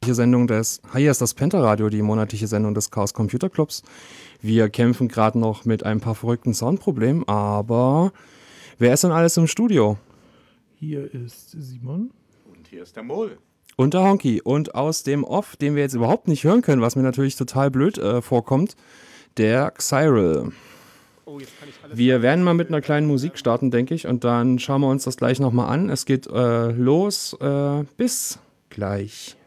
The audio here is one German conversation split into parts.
Sendung des Hier ist das Pentaradio, die monatliche Sendung des Chaos Computer Clubs. Wir kämpfen gerade noch mit ein paar verrückten Soundproblemen, aber wer ist denn alles im Studio? Hier ist Simon. Und hier ist der Mol. Und der Honky. Und aus dem Off, den wir jetzt überhaupt nicht hören können, was mir natürlich total blöd vorkommt, der Xyril. Wir werden mal mit einer kleinen Musik starten, denke ich, und dann schauen wir uns das gleich nochmal an. Es geht los. Bis gleich.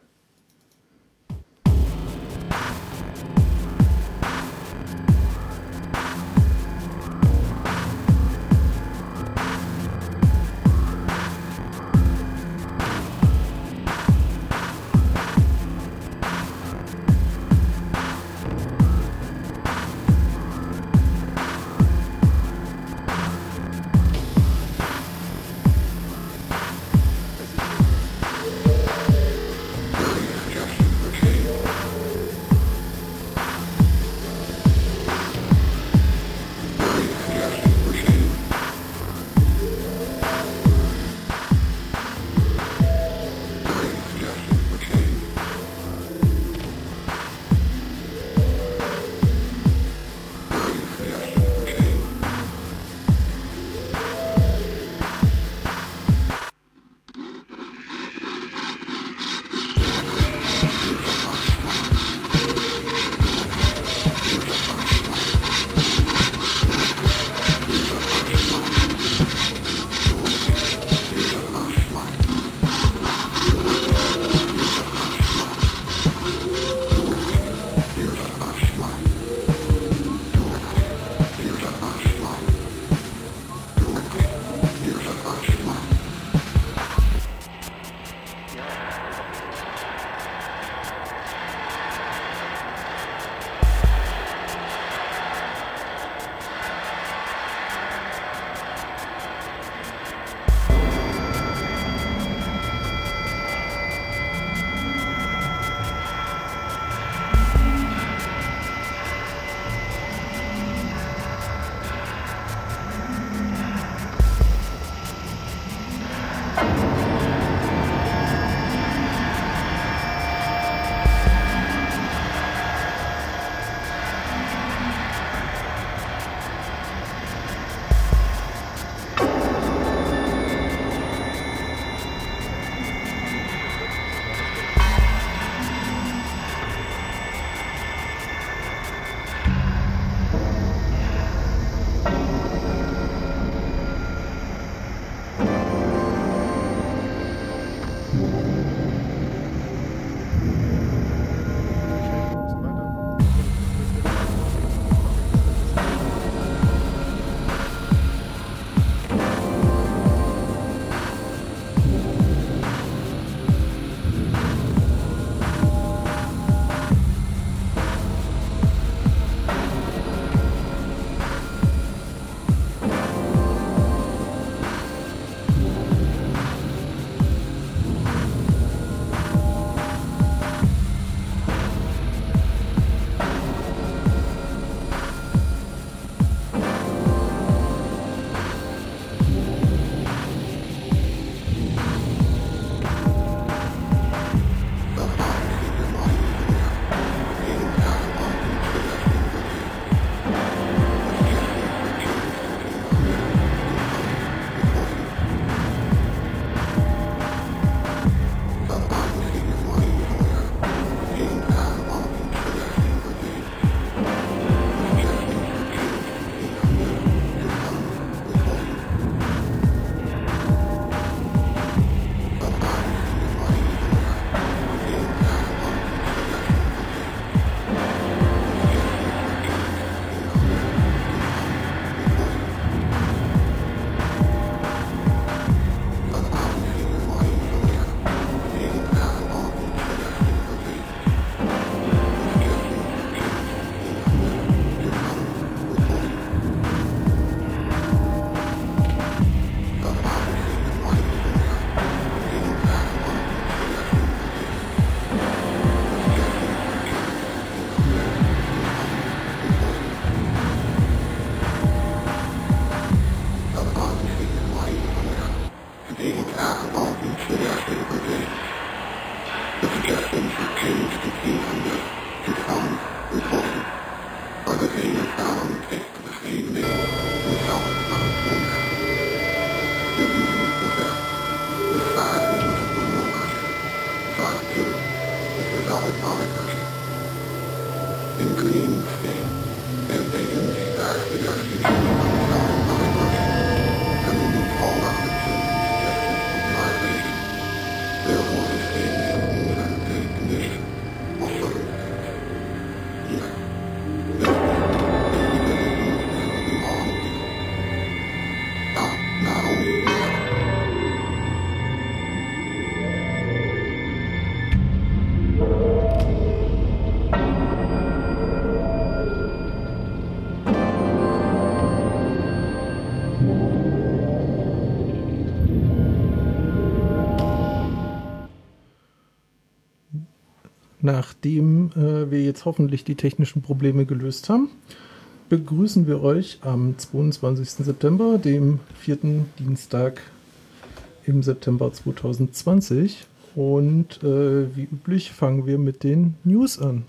Nachdem wir jetzt hoffentlich die technischen Probleme gelöst haben, begrüßen wir euch am 22. September, dem 4. Dienstag im September 2020. Und wie üblich fangen wir mit den News an.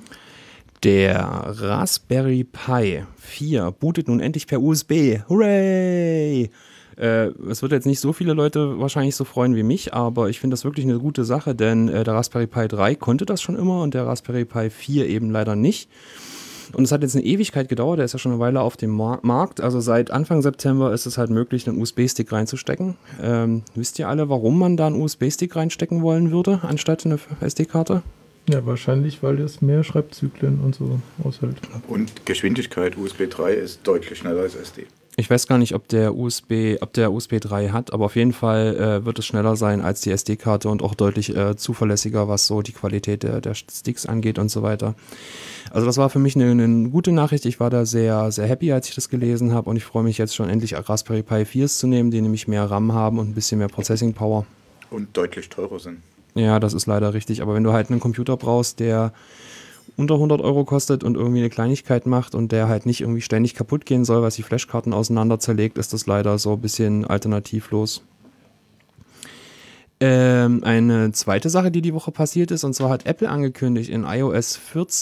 Der Raspberry Pi 4 bootet nun endlich per USB. Hooray! Es wird jetzt nicht so viele Leute wahrscheinlich so freuen wie mich, aber ich finde das wirklich eine gute Sache, denn der Raspberry Pi 3 konnte das schon immer und der Raspberry Pi 4 eben leider nicht. Und es hat jetzt eine Ewigkeit gedauert, der ist ja schon eine Weile auf dem Markt. Also seit Anfang September ist es halt möglich, einen USB-Stick reinzustecken. Wisst ihr alle, warum man da einen USB-Stick reinstecken wollen würde, anstatt eine SD-Karte? Ja, wahrscheinlich, weil es mehr Schreibzyklen und so aushält. Und Geschwindigkeit, USB 3 ist deutlich schneller als SD. Ich weiß gar nicht, ob der USB 3 hat, aber auf jeden Fall wird es schneller sein als die SD-Karte und auch deutlich zuverlässiger, was so die Qualität der Sticks angeht und so weiter. Also das war für mich eine gute Nachricht. Ich war da sehr, sehr happy, als ich das gelesen habe und ich freue mich jetzt schon endlich Raspberry Pi 4s zu nehmen, die nämlich mehr RAM haben und ein bisschen mehr Processing Power. Und deutlich teurer sind. Ja, das ist leider richtig, aber wenn du halt einen Computer brauchst, der unter 100 Euro kostet und irgendwie eine Kleinigkeit macht und der halt nicht irgendwie ständig kaputt gehen soll, was die Flashkarten auseinander zerlegt, ist das leider so ein bisschen alternativlos. Eine zweite Sache, die die Woche passiert ist, und zwar hat Apple angekündigt, in iOS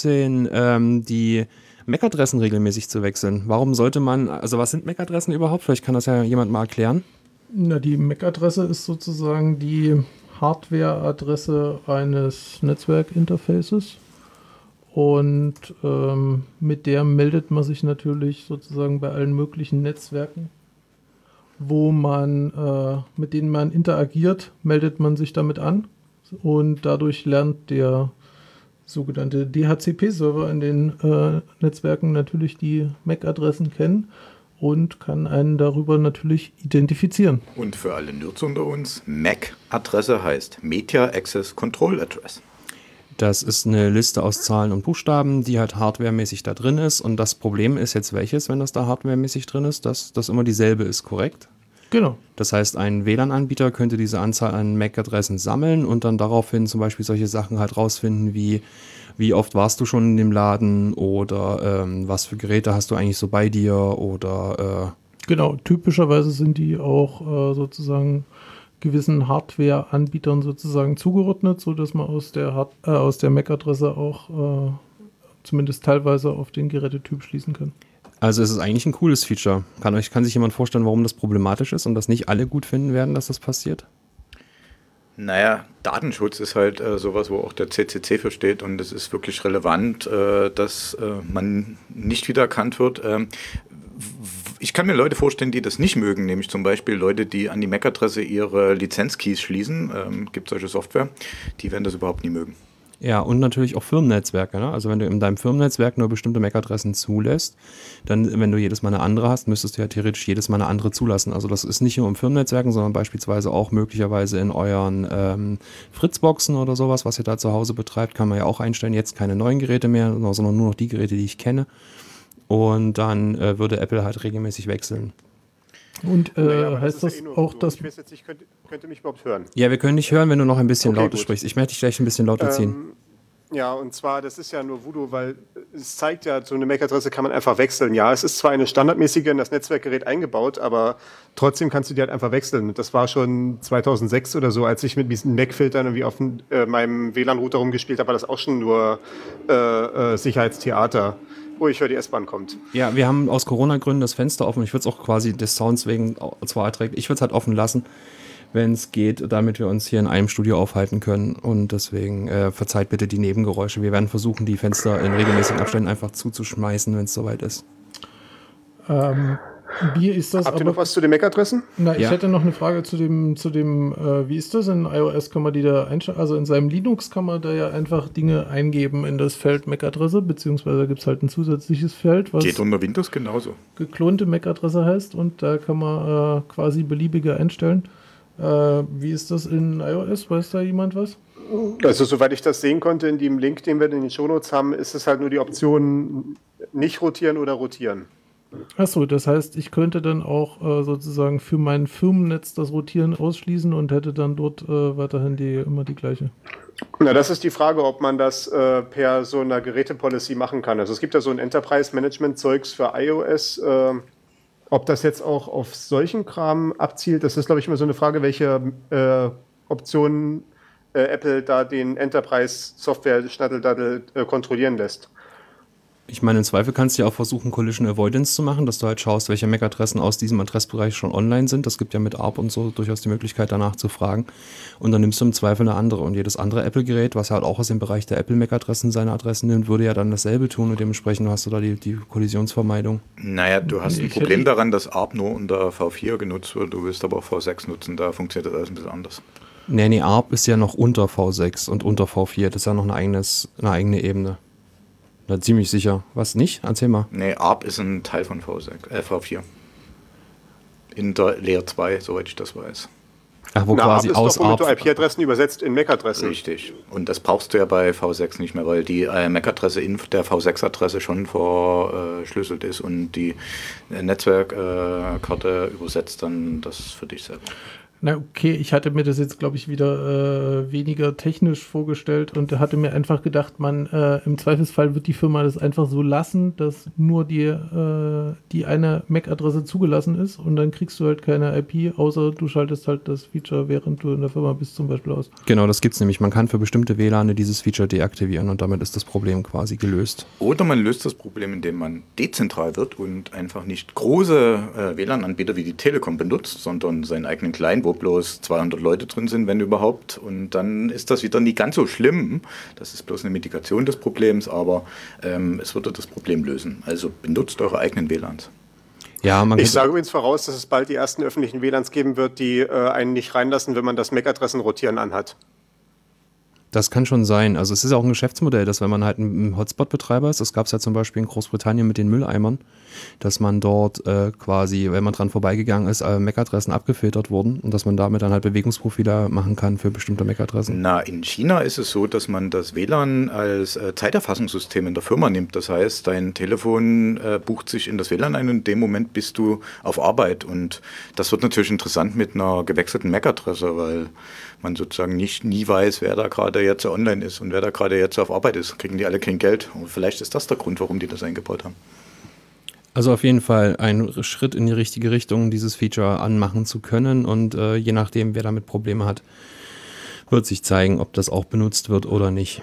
14 die MAC-Adressen regelmäßig zu wechseln. Warum sollte man, also was sind MAC-Adressen überhaupt? Vielleicht kann das ja jemand mal erklären. Na, die MAC-Adresse ist sozusagen die Hardware-Adresse eines Netzwerkinterfaces. Und mit der meldet man sich natürlich sozusagen bei allen möglichen Netzwerken, wo man mit denen man interagiert, meldet man sich damit an und dadurch lernt der sogenannte DHCP-Server in den Netzwerken natürlich die MAC-Adressen kennen und kann einen darüber natürlich identifizieren. Und für alle Nerds unter uns, MAC-Adresse heißt Media Access Control Address. Das ist eine Liste aus Zahlen und Buchstaben, die halt hardwaremäßig da drin ist. Und das Problem ist jetzt welches, wenn das da hardwaremäßig drin ist, dass das immer dieselbe ist, korrekt? Genau. Das heißt, ein WLAN-Anbieter könnte diese Anzahl an MAC-Adressen sammeln und dann daraufhin zum Beispiel solche Sachen halt rausfinden wie oft warst du schon in dem Laden oder was für Geräte hast du eigentlich so bei dir oder Genau, typischerweise sind die auch sozusagen gewissen Hardware-Anbietern sozusagen zugeordnet, sodass man aus der MAC-Adresse auch zumindest teilweise auf den Gerätetyp schließen kann. Also es ist eigentlich ein cooles Feature. Kann sich jemand vorstellen, warum das problematisch ist und dass nicht alle gut finden werden, dass das passiert? Naja, Datenschutz ist halt sowas, wo auch der CCC für steht und es ist wirklich relevant, dass man nicht wiedererkannt wird. Ich kann mir Leute vorstellen, die das nicht mögen, nämlich zum Beispiel Leute, die an die MAC-Adresse ihre Lizenzkeys schließen. Gibt solche Software, die werden das überhaupt nie mögen. Ja, und natürlich auch Firmennetzwerke. Ne? Also wenn du in deinem Firmennetzwerk nur bestimmte MAC-Adressen zulässt, dann, wenn du jedes Mal eine andere hast, müsstest du ja theoretisch jedes Mal eine andere zulassen. Also das ist nicht nur im Firmennetzwerken, sondern beispielsweise auch möglicherweise in euren Fritzboxen oder sowas, was ihr da zu Hause betreibt, kann man ja auch einstellen, jetzt keine neuen Geräte mehr, sondern nur noch die Geräte, die ich kenne. Und dann würde Apple halt regelmäßig wechseln. Und heißt das auch, dass... Ich weiß jetzt nicht, könnt ihr mich überhaupt hören? Ja, wir können dich hören, wenn du noch ein bisschen Okay, lauter gut. sprichst. Ich möchte dich gleich ein bisschen lauter ziehen. Ja, und zwar, das ist ja nur Voodoo, weil es zeigt ja, so eine MAC-Adresse kann man einfach wechseln. Ja, es ist zwar eine standardmäßige in das Netzwerkgerät eingebaut, aber trotzdem kannst du die halt einfach wechseln. Das war schon 2006 oder so, als ich mit diesen MAC-Filtern irgendwie auf meinem WLAN-Router rumgespielt habe, war das auch schon nur Sicherheitstheater. Oh, ich höre, die S-Bahn kommt. Ja, wir haben aus Corona-Gründen das Fenster offen. Ich würde es auch quasi des Sounds wegen zwar erträglich, ich würde es halt offen lassen, wenn es geht, damit wir uns hier in einem Studio aufhalten können. Und deswegen verzeiht bitte die Nebengeräusche. Wir werden versuchen, die Fenster in regelmäßigen Abständen einfach zuzuschmeißen, wenn es soweit ist. Wie ist das? Habt ihr noch was zu den MAC-Adressen? Na, ich Ja. hätte noch eine Frage zu dem wie ist das? In iOS kann man die da einstellen, also in seinem Linux kann man da ja einfach Dinge eingeben in das Feld MAC-Adresse, beziehungsweise gibt es halt ein zusätzliches Feld, was Geht unter Windows genauso. geklonte MAC-Adresse heißt und da kann man quasi beliebige einstellen. Wie ist das in iOS? Weiß da jemand was? Also soweit ich das sehen konnte in dem Link, den wir in den Shownotes haben, ist es halt nur die Option nicht rotieren oder rotieren. Achso, das heißt, ich könnte dann auch sozusagen für mein Firmennetz das Rotieren ausschließen und hätte dann dort weiterhin immer die gleiche. Na, das ist die Frage, ob man das per so einer Gerätepolicy machen kann. Also es gibt ja so ein Enterprise-Management-Zeugs für iOS. Ob das jetzt auch auf solchen Kram abzielt, das ist, glaube ich, immer so eine Frage, welche Optionen Apple da den Enterprise-Software-Schnatteldaddel kontrollieren lässt. Ich meine, im Zweifel kannst du ja auch versuchen, Collision Avoidance zu machen, dass du halt schaust, welche MAC-Adressen aus diesem Adressbereich schon online sind. Das gibt ja mit ARP und so durchaus die Möglichkeit, danach zu fragen. Und dann nimmst du im Zweifel eine andere. Und jedes andere Apple-Gerät, was halt auch aus dem Bereich der Apple-MAC-Adressen seine Adressen nimmt, würde ja dann dasselbe tun. Und dementsprechend hast du da die Kollisionsvermeidung. Naja, du hast ein Problem daran, dass ARP nur unter V4 genutzt wird. Du willst aber auch V6 nutzen, da funktioniert das alles ein bisschen anders. Nee, ARP ist ja noch unter V6 und unter V4. Das ist ja noch eine eigene Ebene. Da ziemlich sicher. Was nicht? Erzähl mal. Nee, ARP ist ein Teil von V4. In der Layer 2, soweit ich das weiß. Ach, wo Na, quasi ARP ist aus doch, womit ARP. du IP-Adressen übersetzt in MAC-Adressen. Richtig. Und das brauchst du ja bei V6 nicht mehr, weil die MAC-Adresse in der V6-Adresse schon verschlüsselt ist und die Netzwerkkarte übersetzt dann das für dich selber. Na okay, ich hatte mir das jetzt, glaube ich, wieder weniger technisch vorgestellt und hatte mir einfach gedacht, im Zweifelsfall wird die Firma das einfach so lassen, dass nur die eine MAC-Adresse zugelassen ist und dann kriegst du halt keine IP, außer du schaltest halt das Feature, während du in der Firma bist, zum Beispiel aus. Genau, das gibt's nämlich. Man kann für bestimmte WLAN dieses Feature deaktivieren und damit ist das Problem quasi gelöst. Oder man löst das Problem, indem man dezentral wird und einfach nicht große WLAN-Anbieter wie die Telekom benutzt, sondern seinen eigenen kleinen, wo bloß 200 Leute drin sind, wenn überhaupt. Und dann ist das wieder nie ganz so schlimm. Das ist bloß eine Mitigation des Problems, aber es würde das Problem lösen. Also benutzt eure eigenen WLANs. Ja, Ich sage übrigens voraus, dass es bald die ersten öffentlichen WLANs geben wird, die einen nicht reinlassen, wenn man das MAC-Adressen-Rotieren anhat. Das kann schon sein. Also es ist auch ein Geschäftsmodell, dass wenn man halt ein Hotspot-Betreiber ist, das gab es ja zum Beispiel in Großbritannien mit den Mülleimern, dass man dort quasi, wenn man dran vorbeigegangen ist, MAC-Adressen abgefiltert wurden und dass man damit dann halt Bewegungsprofile machen kann für bestimmte MAC-Adressen. Na, in China ist es so, dass man das WLAN als Zeiterfassungssystem in der Firma nimmt. Das heißt, dein Telefon bucht sich in das WLAN ein und in dem Moment bist du auf Arbeit. Und das wird natürlich interessant mit einer gewechselten MAC-Adresse, weil man sozusagen nie weiß, wer da gerade jetzt online ist und wer da gerade jetzt auf Arbeit ist. Kriegen die alle kein Geld. Und vielleicht ist das der Grund, warum die das eingebaut haben. Also auf jeden Fall ein Schritt in die richtige Richtung, dieses Feature anmachen zu können und je nachdem, wer damit Probleme hat, wird sich zeigen, ob das auch benutzt wird oder nicht.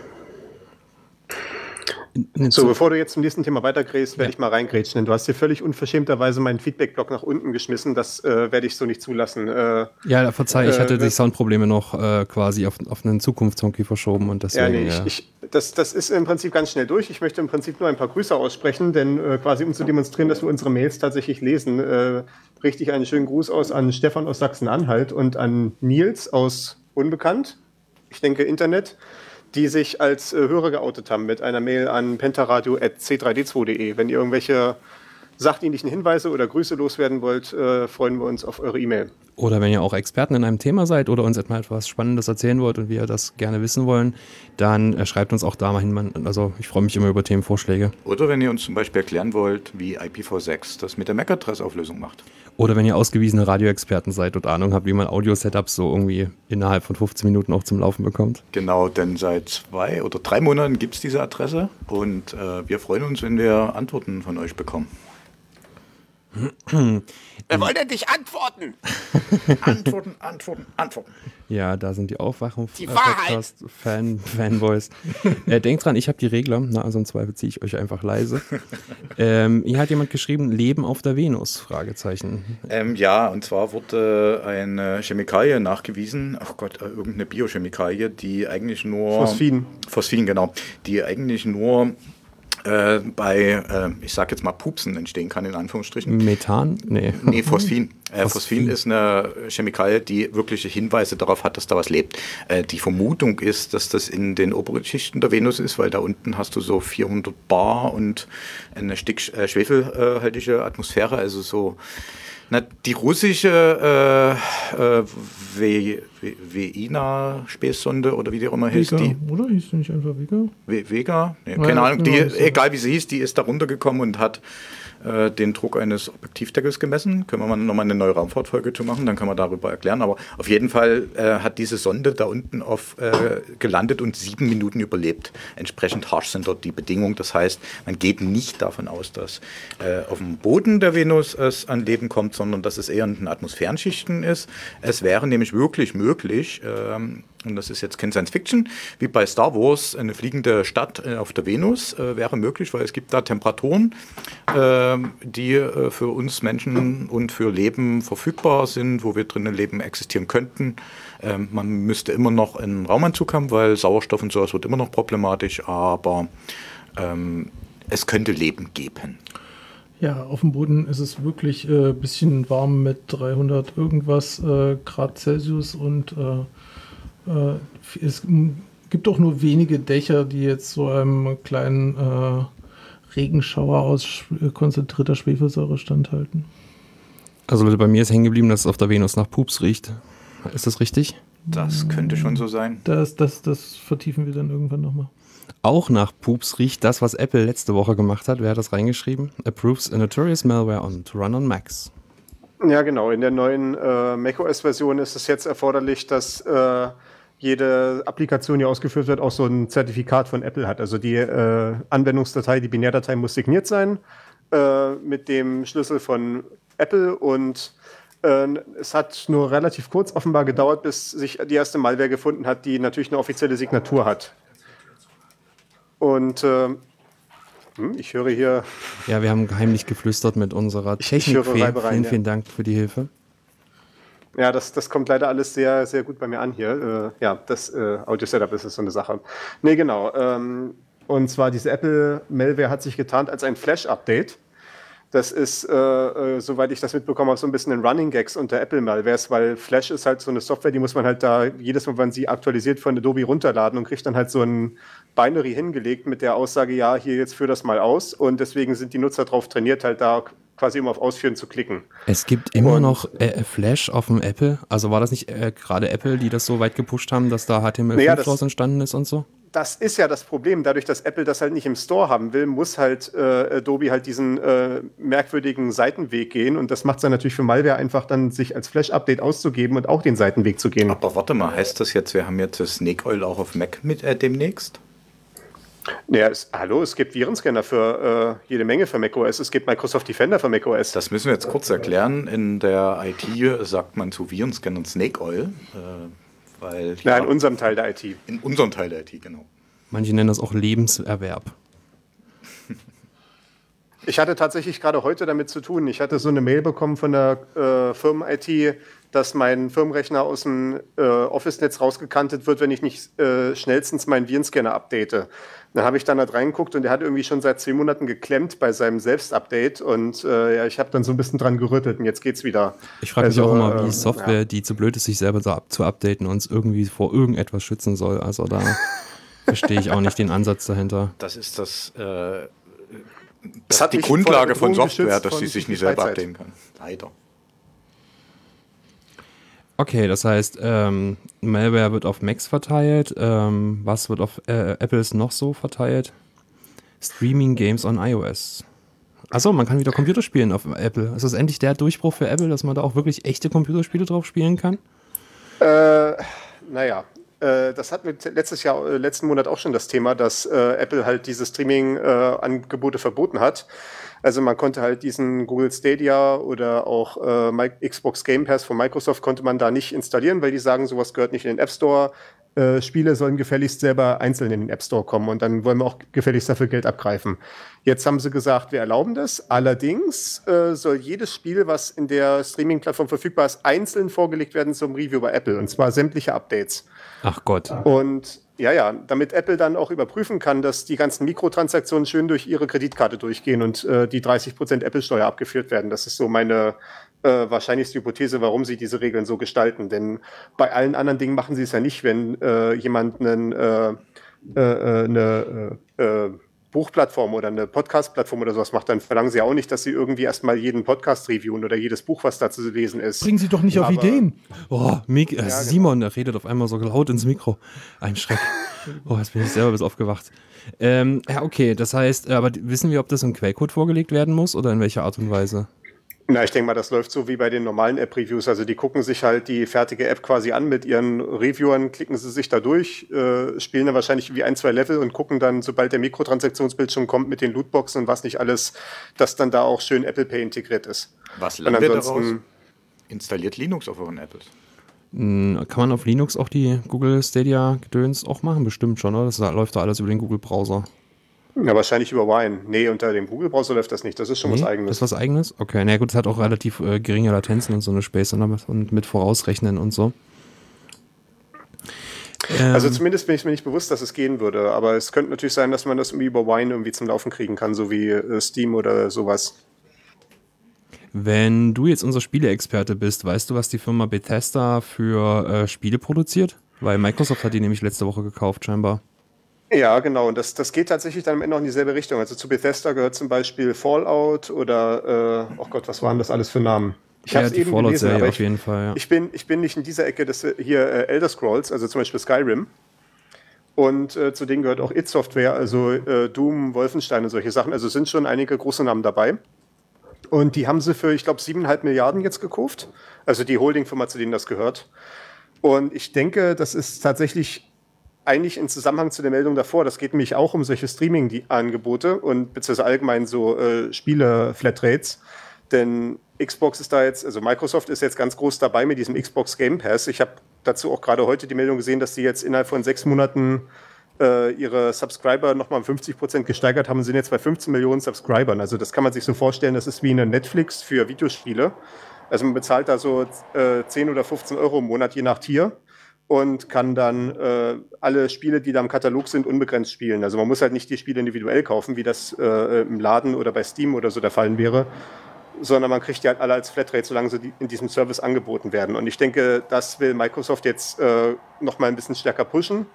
So, bevor du jetzt zum nächsten Thema weitergrätst, werde ich mal reingrätschen, denn du hast hier völlig unverschämterweise meinen Feedback-Block nach unten geschmissen. Das werde ich so nicht zulassen. Ja, verzeih, ich hatte die Soundprobleme noch quasi auf einen Zukunftshonky verschoben und deswegen... Ja, nee, das ist im Prinzip ganz schnell durch. Ich möchte im Prinzip nur ein paar Grüße aussprechen, denn quasi um zu demonstrieren, dass wir unsere Mails tatsächlich lesen, richte ich einen schönen Gruß aus an Stefan aus Sachsen-Anhalt und an Nils aus Unbekannt, ich denke Internet, die sich als Hörer geoutet haben mit einer Mail an pentaradio@c3d2.de. Wenn ihr irgendwelche sachdienlichen Hinweise oder Grüße loswerden wollt, freuen wir uns auf eure E-Mail. Oder wenn ihr auch Experten in einem Thema seid oder uns etwas Spannendes erzählen wollt und wir das gerne wissen wollen, dann schreibt uns auch da mal hin. Also ich freue mich immer über Themenvorschläge. Oder wenn ihr uns zum Beispiel erklären wollt, wie IPv6 das mit der MAC-Adressauflösung macht. Oder wenn ihr ausgewiesene Radioexperten seid und Ahnung habt, wie man Audio-Setups so irgendwie innerhalb von 15 Minuten auch zum Laufen bekommt. Genau, denn seit 2 oder 3 Monaten gibt es diese Adresse und wir freuen uns, wenn wir Antworten von euch bekommen. Er wollte dich antworten. Antworten. Ja, da sind die Aufwachung Die Wahrheit. Fanboys. Denkt dran, ich habe die Regler, also im Zweifel ziehe ich euch einfach leise. Hier hat jemand geschrieben, Leben auf der Venus, Fragezeichen. Ja, und zwar wurde eine Chemikalie nachgewiesen, irgendeine Biochemikalie, die eigentlich nur... Phosphin, genau. Die eigentlich nur bei, ich sag jetzt mal Pupsen entstehen kann, in Anführungsstrichen. Methan? Nee, Phosphin. Phosphin ist eine Chemikalie, die wirkliche Hinweise darauf hat, dass da was lebt. Die Vermutung ist, dass das in den oberen Schichten der Venus ist, weil da unten hast du so 400 Bar und eine schwefelhaltige Atmosphäre, also so... die russische Veina-Späßsonde oder wie die auch immer hieß. Oder hieß die nicht einfach Vega? Vega? Nee, keine Ahnung. Egal wie sie hieß, die ist da runtergekommen und hat den Druck eines Objektivdeckels gemessen. Können wir nochmal eine neue Raumfahrtfolge zu machen, dann kann man darüber erklären. Aber auf jeden Fall hat diese Sonde da unten gelandet und 7 Minuten überlebt. Entsprechend harsch sind dort die Bedingungen. Das heißt, man geht nicht davon aus, dass auf dem Boden der Venus es an Leben kommt, sondern dass es eher in den Atmosphärenschichten ist. Es wäre nämlich wirklich möglich, und das ist jetzt kein Science Fiction, wie bei Star Wars, eine fliegende Stadt auf der Venus wäre möglich, weil es gibt da Temperaturen, die für uns Menschen und für Leben verfügbar sind, wo wir drinnen leben, existieren könnten. Man müsste immer noch einen Raumanzug haben, weil Sauerstoff und sowas wird immer noch problematisch, aber es könnte Leben geben. Ja, auf dem Boden ist es wirklich ein bisschen warm mit 300 irgendwas Grad Celsius und es gibt auch nur wenige Dächer, die jetzt so einem kleinen Regenschauer aus konzentrierter Schwefelsäure standhalten. Also Leute, bei mir ist hängen geblieben, dass es auf der Venus nach Pups riecht. Ist das richtig? Das könnte schon so sein. Das vertiefen wir dann irgendwann nochmal. Auch nach Pups riecht das, was Apple letzte Woche gemacht hat. Wer hat das reingeschrieben? Approves a notorious malware to run on Macs. Ja, genau. In der neuen macOS-Version ist es jetzt erforderlich, dass jede Applikation, die ausgeführt wird, auch so ein Zertifikat von Apple hat. Also die Anwendungsdatei, die Binärdatei muss signiert sein mit dem Schlüssel von Apple und es hat nur relativ kurz offenbar gedauert, bis sich die erste Malware gefunden hat, die natürlich eine offizielle Signatur hat. Und ich höre hier... Ja, wir haben heimlich geflüstert mit unserer Technik. Vielen Dank für die Hilfe. Ja, das kommt leider alles sehr, sehr gut bei mir an hier. Das Audio-Setup ist so eine Sache. Nee, genau. Und zwar diese Apple-Malware hat sich getarnt als ein Flash-Update. Das ist, soweit ich das mitbekommen habe, so ein bisschen ein Running Gags unter Apple-Malwares, weil Flash ist halt so eine Software, die muss man halt da jedes Mal, wenn man sie aktualisiert, von Adobe runterladen und kriegt dann halt so ein Binary hingelegt mit der Aussage, ja, hier jetzt führ das mal aus. Und deswegen sind die Nutzer darauf trainiert, halt da quasi immer auf Ausführen zu klicken. Es gibt immer noch Flash auf dem Apple. Also war das nicht gerade Apple, die das so weit gepusht haben, dass da HTML5 draus entstanden ist und so? Das ist ja das Problem. Dadurch, dass Apple das halt nicht im Store haben will, muss halt Adobe halt diesen merkwürdigen Seitenweg gehen. Und das macht es dann natürlich für Malware einfach dann, sich als Flash-Update auszugeben und auch den Seitenweg zu gehen. Aber warte mal, heißt das jetzt, wir haben jetzt das Snake Oil auch auf Mac mit demnächst? Naja, es gibt Virenscanner für jede Menge für macOS. Es gibt Microsoft Defender für macOS. Das müssen wir jetzt kurz erklären. In der IT sagt man zu Virenscannern Snake Oil. In unserem Teil der IT. In unserem Teil der IT, genau. Manche nennen das auch Lebenserwerb. Ich hatte tatsächlich gerade heute damit zu tun. Ich hatte so eine Mail bekommen von der Firmen-IT, dass mein Firmenrechner aus dem Office-Netz rausgekantet wird, wenn ich nicht schnellstens meinen Virenscanner update. Dann habe ich dann halt reingeguckt und der hat irgendwie schon seit 2 Monaten geklemmt bei seinem Selbstupdate und ich habe dann so ein bisschen dran gerüttelt und jetzt geht's wieder. Ich frage mich auch immer, wie Software, die zu blöd ist, sich selber zu updaten, uns irgendwie vor irgendetwas schützen soll. Also da verstehe ich auch nicht den Ansatz dahinter. Das ist das Das hat die Grundlage von Software, dass sie sich nicht selber updaten kann. Leider. Okay, das heißt, Malware wird auf Macs verteilt. Was wird auf Apples noch so verteilt? Streaming Games on iOS. Achso, man kann wieder Computer spielen auf Apple. Ist das endlich der Durchbruch für Apple, dass man da auch wirklich echte Computerspiele drauf spielen kann? Naja, das hatten wir letzten Monat auch schon das Thema, dass Apple halt diese Streaming-Angebote verboten hat. Also man konnte halt diesen Google Stadia oder auch Xbox Game Pass von Microsoft konnte man da nicht installieren, weil die sagen, sowas gehört nicht in den App Store. Spiele sollen gefälligst selber einzeln in den App Store kommen und dann wollen wir auch gefälligst dafür Geld abgreifen. Jetzt haben sie gesagt, wir erlauben das. Allerdings soll jedes Spiel, was in der Streaming-Plattform verfügbar ist, einzeln vorgelegt werden zum Review bei Apple und zwar sämtliche Updates. Ach Gott. Und ja, damit Apple dann auch überprüfen kann, dass die ganzen Mikrotransaktionen schön durch ihre Kreditkarte durchgehen und die 30% Apple-Steuer abgeführt werden. Das ist so meine wahrscheinlichste Hypothese, warum sie diese Regeln so gestalten. Denn bei allen anderen Dingen machen sie es ja nicht, wenn jemand eine Buchplattform oder eine Podcast-Plattform oder sowas macht, dann verlangen sie auch nicht, dass sie irgendwie erstmal jeden Podcast reviewen oder jedes Buch, was da zu lesen ist. Bringen sie doch nicht auf Ideen. Oh, Simon, der redet auf einmal so laut ins Mikro. Ein Schreck. Oh, jetzt bin ich selber bis aufgewacht. Ja, okay, das heißt, aber wissen wir, ob das im Quellcode vorgelegt werden muss oder in welcher Art und Weise? Na, ich denke mal, das läuft so wie bei den normalen App-Reviews. Also die gucken sich halt die fertige App quasi an mit ihren Reviewern, klicken sie sich da durch, spielen dann wahrscheinlich wie 1, 2 Level und gucken dann, sobald der Mikrotransaktionsbildschirm kommt mit den Lootboxen und was nicht alles, dass dann da auch schön Apple Pay integriert ist. Was lernen wir daraus? Installiert Linux auf euren Apples? Kann man auf Linux auch die Google Stadia-Gedöns auch machen? Bestimmt schon, oder? Das läuft da alles über den Google-Browser. Ja, wahrscheinlich über Wine. Nee, unter dem Google-Browser läuft das nicht. Das ist schon was Eigenes. Das ist was Eigenes? Okay, na gut, es hat auch relativ geringe Latenzen und so eine Späße und mit Vorausrechnen und so. Also zumindest bin ich mir nicht bewusst, dass es gehen würde. Aber es könnte natürlich sein, dass man das irgendwie über Wine irgendwie zum Laufen kriegen kann, so wie Steam oder sowas. Wenn du jetzt unser Spieleexperte bist, weißt du, was die Firma Bethesda für Spiele produziert? Weil Microsoft hat die nämlich letzte Woche gekauft, scheinbar. Ja, genau. Und das geht tatsächlich dann am Ende auch in dieselbe Richtung. Also zu Bethesda gehört zum Beispiel Fallout oder, oh Gott, was waren das alles für Namen? Ich habe es eben gelesen, aber auf jeden Fall, ja. ich bin nicht in dieser Ecke, das hier Elder Scrolls, also zum Beispiel Skyrim. Und zu denen gehört auch id Software, also Doom, Wolfenstein und solche Sachen. Also sind schon einige große Namen dabei. Und die haben sie für, ich glaube, 7,5 Milliarden jetzt gekauft. Also die Holdingfirma, zu denen das gehört. Und ich denke, das ist tatsächlich eigentlich in Zusammenhang zu der Meldung davor. Das geht nämlich auch um solche Streaming-Angebote und beziehungsweise allgemein so Spiele-Flatrates. Denn Xbox ist da jetzt, also Microsoft ist jetzt ganz groß dabei mit diesem Xbox Game Pass. Ich habe dazu auch gerade heute die Meldung gesehen, dass die jetzt innerhalb von 6 Monaten ihre Subscriber nochmal um 50% gesteigert haben und sind jetzt bei 15 Millionen Subscribern. Also das kann man sich so vorstellen, das ist wie eine Netflix für Videospiele. Also man bezahlt da so 10 oder 15 Euro im Monat, je nach Tier. Und kann dann alle Spiele, die da im Katalog sind, unbegrenzt spielen. Also man muss halt nicht die Spiele individuell kaufen, wie das im Laden oder bei Steam oder so der Fall wäre, sondern man kriegt die halt alle als Flatrate, solange sie in diesem Service angeboten werden. Und ich denke, das will Microsoft jetzt noch mal ein bisschen stärker pushen.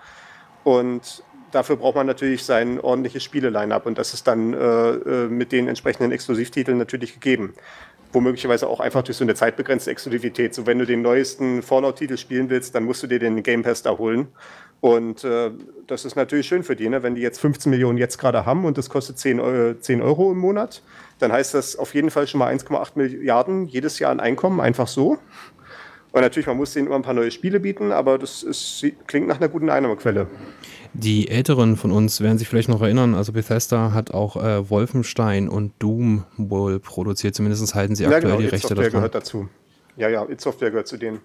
Und dafür braucht man natürlich sein ordentliches Spiele-Line-Up. Und das ist dann mit den entsprechenden Exklusivtiteln natürlich gegeben. Womöglicherweise auch einfach durch so eine zeitbegrenzte Exklusivität. So, wenn du den neuesten Fallout-Titel spielen willst, dann musst du dir den Game Pass da holen. Und das ist natürlich schön für die, ne? Wenn die jetzt 15 Millionen jetzt gerade haben und das kostet 10 Euro im Monat, dann heißt das auf jeden Fall schon mal 1,8 Milliarden jedes Jahr an Einkommen, einfach so. Und natürlich, man muss denen immer ein paar neue Spiele bieten, aber klingt nach einer guten Einnahmequelle. Die Älteren von uns werden sich vielleicht noch erinnern, also Bethesda hat auch Wolfenstein und Doom wohl produziert, zumindest halten sie aktuell die Rechte davon. id Software gehört dazu. Ja, id Software gehört zu denen.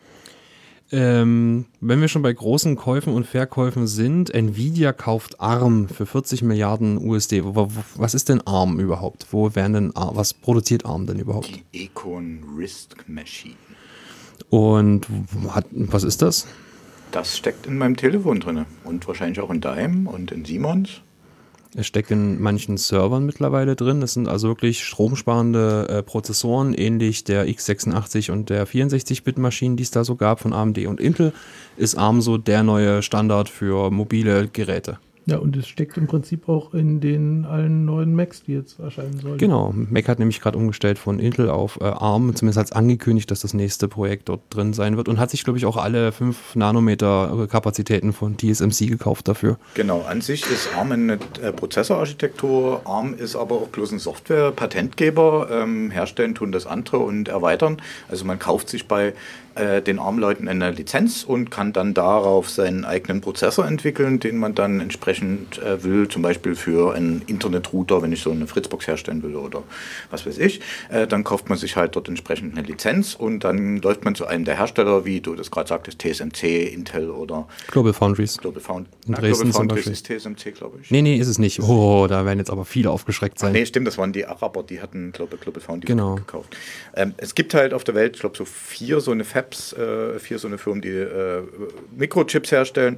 Wenn wir schon bei großen Käufen und Verkäufen sind, Nvidia kauft ARM für 40 Milliarden USD. Was ist denn ARM überhaupt? Was produziert ARM denn überhaupt? Die Econ RISC Machine. Und was ist das? Das steckt in meinem Telefon drin und wahrscheinlich auch in deinem und in Simons. Es steckt in manchen Servern mittlerweile drin. Das sind also wirklich stromsparende Prozessoren, ähnlich der x86 und der 64-Bit-Maschinen, die es da so gab von AMD und Intel. Ist ARM so der neue Standard für mobile Geräte? Ja, und es steckt im Prinzip auch in den allen neuen Macs, die jetzt erscheinen sollen. Genau, Mac hat nämlich gerade umgestellt von Intel auf ARM, zumindest hat es angekündigt, dass das nächste Projekt dort drin sein wird und hat sich, glaube ich, auch alle 5 Nanometer Kapazitäten von TSMC gekauft dafür. Genau, an sich ist ARM eine Prozessorarchitektur, ARM ist aber auch bloß ein Software-Patentgeber, herstellen tun das andere und erweitern. Also man kauft sich bei den ARM-Leuten eine Lizenz und kann dann darauf seinen eigenen Prozessor entwickeln, den man dann entsprechend will, zum Beispiel für einen Internetrouter, wenn ich so eine Fritzbox herstellen will oder was weiß ich. Dann kauft man sich halt dort entsprechend eine Lizenz und dann läuft man zu einem der Hersteller, wie du das gerade sagtest, TSMC, Intel oder Global Foundries. Global In Dresden Global Foundries zum ist TSMC, glaube ich. Nee, ist es nicht. Oh, da werden jetzt aber viele aufgeschreckt sein. Nee, stimmt, das waren die Araber, die hatten Global Foundries gekauft. Es gibt halt auf der Welt, ich glaube, so 4 so eine Fabs, 4 so eine Firmen, die Mikrochips herstellen.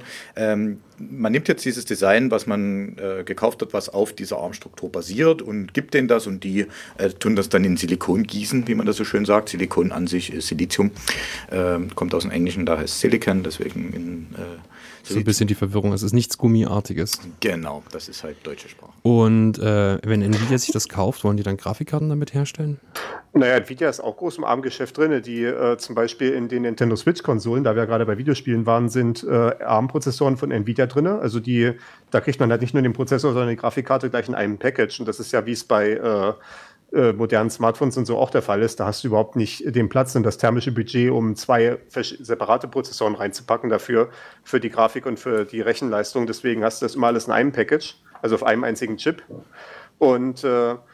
Man nimmt jetzt dieses Design, was man gekauft hat, was auf dieser ARM-Struktur basiert und gibt denen das und die tun das dann in Silikon gießen, wie man das so schön sagt. Silikon an sich ist Silizium, kommt aus dem Englischen, da heißt Silicon, deswegen in so ein bisschen die Verwirrung, es ist nichts Gummiartiges. Genau, das ist halt deutsche Sprache. Und wenn Nvidia sich das kauft, wollen die dann Grafikkarten damit herstellen? Naja, Nvidia ist auch groß im ARM-Geschäft drin, die zum Beispiel in den Nintendo Switch-Konsolen, da wir gerade bei Videospielen waren, sind ARM-Prozessoren von Nvidia drin. Also da kriegt man halt nicht nur den Prozessor, sondern die Grafikkarte gleich in einem Package. Und das ist ja, wie es bei modernen Smartphones und so auch der Fall ist. Da hast du überhaupt nicht den Platz und das thermische Budget, um 2 separate Prozessoren reinzupacken dafür, für die Grafik und für die Rechenleistung. Deswegen hast du das immer alles in einem Package, also auf einem einzigen Chip. Und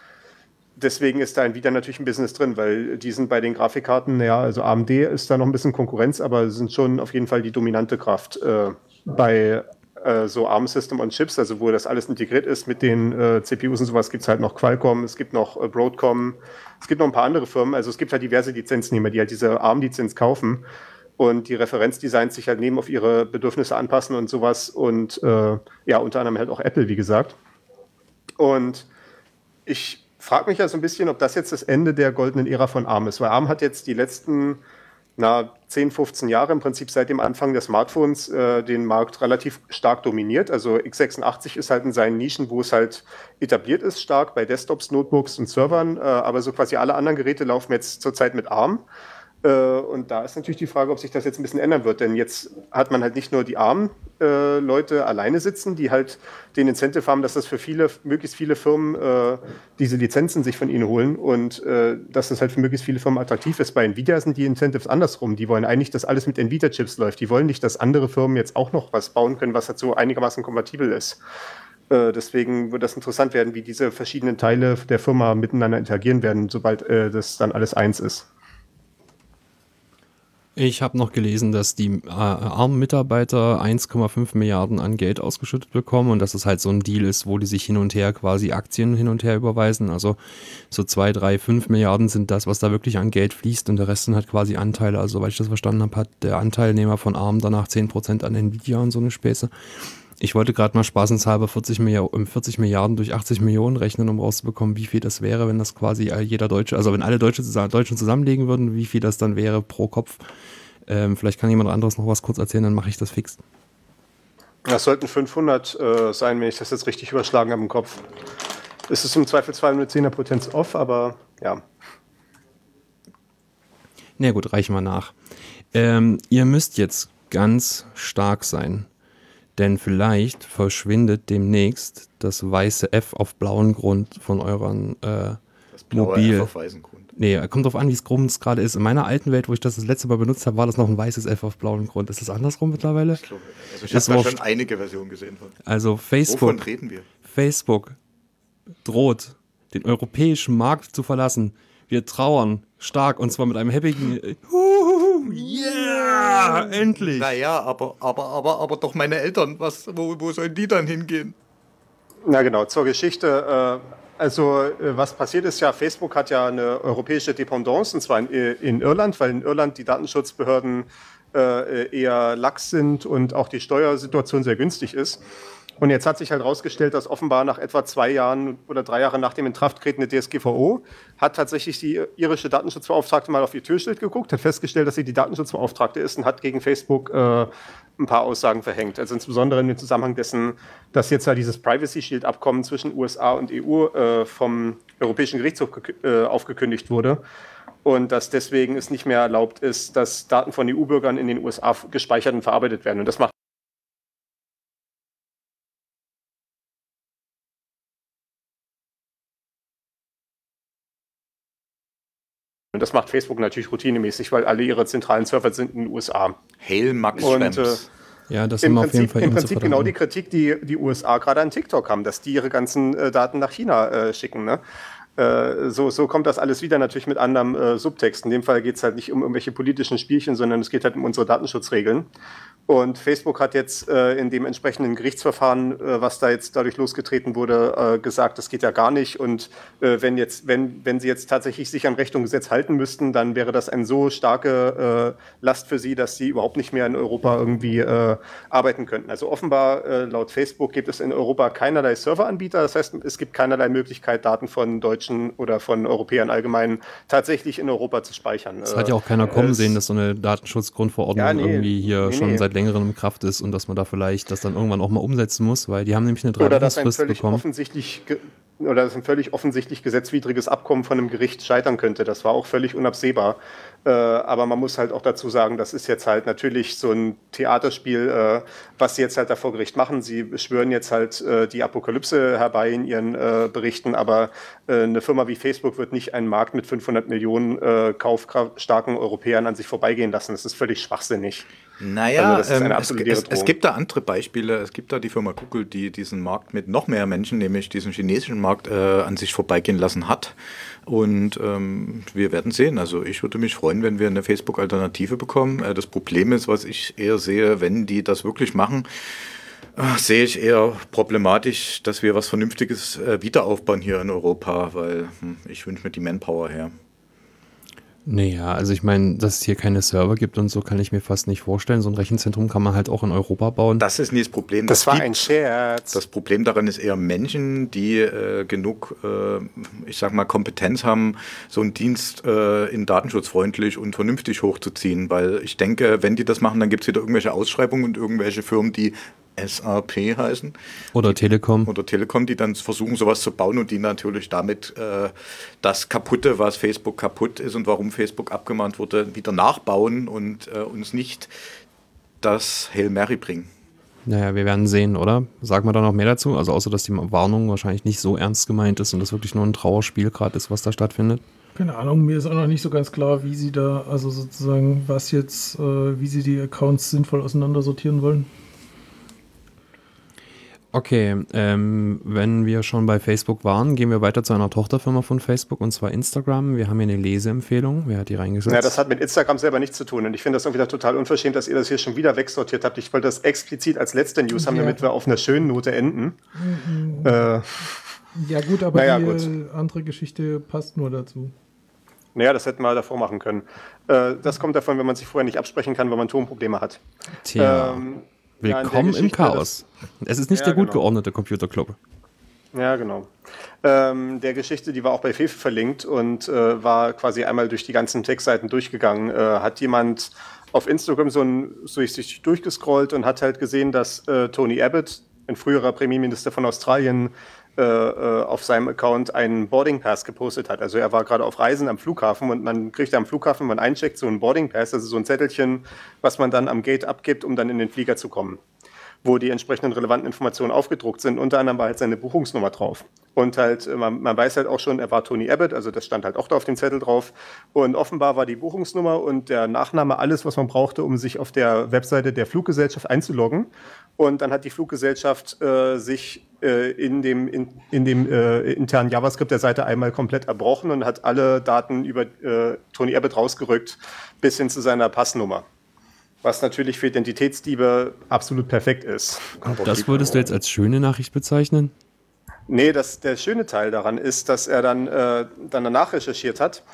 deswegen ist da Nvidia natürlich ein Business drin, weil die sind bei den Grafikkarten, ja, also AMD ist da noch ein bisschen Konkurrenz, aber sind schon auf jeden Fall die dominante Kraft bei so ARM-System on Chips, also wo das alles integriert ist mit den CPUs und sowas, gibt es halt noch Qualcomm, es gibt noch Broadcom, es gibt noch ein paar andere Firmen, also es gibt halt diverse Lizenznehmer, die halt diese ARM-Lizenz kaufen und die Referenzdesigns sich halt auf ihre Bedürfnisse anpassen und sowas und ja, unter anderem halt auch Apple, wie gesagt. Und ich frage mich ja so ein bisschen, ob das jetzt das Ende der goldenen Ära von ARM ist, weil ARM hat jetzt die letzten 10, 15 Jahre im Prinzip seit dem Anfang der Smartphones den Markt relativ stark dominiert. Also x86 ist halt in seinen Nischen, wo es halt etabliert ist, stark bei Desktops, Notebooks und Servern, aber so quasi alle anderen Geräte laufen jetzt zurzeit mit ARM. Und da ist natürlich die Frage, ob sich das jetzt ein bisschen ändern wird, denn jetzt hat man halt nicht nur die ARM-Leute alleine sitzen, die halt den Incentive haben, dass das für möglichst viele Firmen diese Lizenzen sich von ihnen holen und dass das halt für möglichst viele Firmen attraktiv ist. Bei Nvidia sind die Incentives andersrum. Die wollen eigentlich, dass alles mit Nvidia-Chips läuft. Die wollen nicht, dass andere Firmen jetzt auch noch was bauen können, was halt so einigermaßen kompatibel ist. Deswegen wird das interessant werden, wie diese verschiedenen Teile der Firma miteinander interagieren werden, sobald das dann alles eins ist. Ich habe noch gelesen, dass die ARM-Mitarbeiter 1,5 Milliarden an Geld ausgeschüttet bekommen und dass es halt so ein Deal ist, wo die sich hin und her quasi Aktien hin und her überweisen. Also so 2, 3, 5 Milliarden sind das, was da wirklich an Geld fließt und der Rest sind halt quasi Anteile. Also soweit ich das verstanden habe, hat der Anteilnehmer von ARM danach 10% an Nvidia und so eine Späße. Ich wollte gerade mal spaßenshalber 40 Milliarden durch 80 Millionen rechnen, um rauszubekommen, wie viel das wäre, wenn das quasi jeder Deutsche, also wenn alle Deutschen zusammenlegen würden, wie viel das dann wäre pro Kopf. Vielleicht kann jemand anderes noch was kurz erzählen, dann mache ich das fix. Das sollten 500 sein, wenn ich das jetzt richtig überschlagen habe im Kopf. Es ist im Zweifelsfall eine 10er Potenz off, aber ja. Na gut, reichen wir nach. Ihr müsst jetzt ganz stark sein. Denn vielleicht verschwindet demnächst das weiße F auf blauen Grund von euren Das blaue Mobil. F auf weißen Grund. Nee, kommt drauf an, wie es gerade ist. In meiner alten Welt, wo ich das letzte Mal benutzt habe, war das noch ein weißes F auf blauen Grund. Ist das andersrum mittlerweile? Ich glaube, ich habe da schon einige Versionen gesehen. Also Wovon reden wir? Facebook droht, den europäischen Markt zu verlassen. Wir trauern stark und zwar mit einem happigen yeah, endlich. Naja, aber doch meine Eltern, wo sollen die dann hingehen? Na genau, zur Geschichte. Was passiert ist ja, Facebook hat ja eine europäische Dependance, und zwar in Irland, weil in Irland die Datenschutzbehörden eher lax sind und auch die Steuersituation sehr günstig ist. Und jetzt hat sich halt herausgestellt, dass offenbar nach etwa 2 Jahren oder 3 Jahren nach dem Inkrafttreten der DSGVO hat tatsächlich die irische Datenschutzbeauftragte mal auf ihr Türschild geguckt, hat festgestellt, dass sie die Datenschutzbeauftragte ist und hat gegen Facebook ein paar Aussagen verhängt. Also insbesondere im Zusammenhang dessen, dass jetzt halt dieses Privacy Shield Abkommen zwischen USA und EU vom Europäischen Gerichtshof aufgekündigt wurde. Und dass deswegen es nicht mehr erlaubt ist, dass Daten von EU-Bürgern in den USA gespeichert und verarbeitet werden. Und das macht Facebook natürlich routinemäßig, weil alle ihre zentralen Server sind in den USA. Hail Max Schrems. Ja, das ist auf jeden Fall im Prinzip genau die Kritik, die die USA gerade an TikTok haben, dass die ihre ganzen Daten nach China schicken. Ne? So kommt das alles wieder natürlich mit anderem Subtext. In dem Fall geht es halt nicht um irgendwelche politischen Spielchen, sondern es geht halt um unsere Datenschutzregeln. Und Facebook hat jetzt in dem entsprechenden Gerichtsverfahren, was da jetzt dadurch losgetreten wurde, gesagt, das geht ja gar nicht. Und wenn sie jetzt tatsächlich sich an Recht und Gesetz halten müssten, dann wäre das eine so starke Last für sie, dass sie überhaupt nicht mehr in Europa irgendwie arbeiten könnten. Also offenbar laut Facebook gibt es in Europa keinerlei Serveranbieter. Das heißt, es gibt keinerlei Möglichkeit, Daten von Deutschen oder von Europäern allgemein tatsächlich in Europa zu speichern. Das hat ja auch keiner kommen sehen, dass so eine Datenschutzgrundverordnung irgendwie hier schon seit längerem in Kraft ist und dass man da vielleicht das dann irgendwann auch mal umsetzen muss, weil die haben nämlich eine 3-Jahresfrist bekommen. Oder dass ein völlig offensichtlich gesetzwidriges Abkommen von einem Gericht scheitern könnte. Das war auch völlig unabsehbar. Aber man muss halt auch dazu sagen, das ist jetzt halt natürlich so ein Theaterspiel, was sie jetzt halt da vor Gericht machen. Sie beschwören jetzt halt die Apokalypse herbei in ihren Berichten, aber eine Firma wie Facebook wird nicht einen Markt mit 500 Millionen kaufstarken Europäern an sich vorbeigehen lassen. Das ist völlig schwachsinnig. Naja, also es gibt da andere Beispiele. Es gibt da die Firma Google, die diesen Markt mit noch mehr Menschen, nämlich diesen chinesischen Markt, an sich vorbeigehen lassen hat. Und wir werden sehen. Also ich würde mich freuen, wenn wir eine Facebook-Alternative bekommen. Das Problem ist, was ich eher sehe, wenn die das wirklich machen, sehe ich eher problematisch, dass wir was Vernünftiges wieder aufbauen hier in Europa, weil ich wünsche mir die Manpower her. Naja, also ich meine, dass es hier keine Server gibt und so, kann ich mir fast nicht vorstellen. So ein Rechenzentrum kann man halt auch in Europa bauen. Das ist nicht das Problem. Das war ein Scherz. Das Problem daran ist eher Menschen, die genug, ich sag mal, Kompetenz haben, so einen Dienst in datenschutzfreundlich und vernünftig hochzuziehen. Weil ich denke, wenn die das machen, dann gibt es wieder irgendwelche Ausschreibungen und irgendwelche Firmen, die SAP heißen. Oder Telekom. Oder Telekom, die dann versuchen, sowas zu bauen und die natürlich damit das Kaputte, was Facebook kaputt ist und warum Facebook abgemahnt wurde, wieder nachbauen und uns nicht das Hail Mary bringen. Naja, wir werden sehen, oder? Sagen wir da noch mehr dazu? Also außer, dass die Warnung wahrscheinlich nicht so ernst gemeint ist und das wirklich nur ein Trauerspiel gerade ist, was da stattfindet. Keine Ahnung, mir ist auch noch nicht so ganz klar, wie sie da, also sozusagen, was jetzt, wie sie die Accounts sinnvoll auseinandersortieren wollen. Okay, wenn wir schon bei Facebook waren, gehen wir weiter zu einer Tochterfirma von Facebook, und zwar Instagram. Wir haben hier eine Leseempfehlung. Wer hat die reingesetzt? Ja, das hat mit Instagram selber nichts zu tun. Und ich finde das irgendwie total unverschämt, dass ihr das hier schon wieder wegsortiert habt. Ich wollte das explizit als letzte News haben, damit wir auf einer schönen Note enden. Ja gut, aber die andere Geschichte passt nur dazu. Naja, das hätten wir davor machen können. Das kommt davon, wenn man sich vorher nicht absprechen kann, weil man Tonprobleme hat. Tja. Willkommen im Chaos. Es ist nicht der gut geordnete Computerclub. Ja, genau. Der Geschichte, die war auch bei Fefe verlinkt und war quasi einmal durch die ganzen Textseiten durchgegangen. Hat jemand auf Instagram sich durchgescrollt und hat halt gesehen, dass Tony Abbott, ein früherer Premierminister von Australien, auf seinem Account einen Boarding Pass gepostet hat. Also er war gerade auf Reisen am Flughafen und man kriegt am Flughafen, wenn man eincheckt, so einen Boarding Pass, also so ein Zettelchen, was man dann am Gate abgibt, um dann in den Flieger zu kommen, wo die entsprechenden relevanten Informationen aufgedruckt sind. Unter anderem war halt seine Buchungsnummer drauf. Und halt, man weiß halt auch schon, er war Tony Abbott, also das stand halt auch da auf dem Zettel drauf. Und offenbar war die Buchungsnummer und der Nachname alles, was man brauchte, um sich auf der Webseite der Fluggesellschaft einzuloggen. Und dann hat die Fluggesellschaft sich in dem internen JavaScript der Seite einmal komplett erbrochen und hat alle Daten über Tony Abbott rausgerückt, bis hin zu seiner Passnummer. Was natürlich für Identitätsdiebe absolut perfekt ist. Das würdest du jetzt als schöne Nachricht bezeichnen? Nee, der schöne Teil daran ist, dass er dann danach recherchiert hat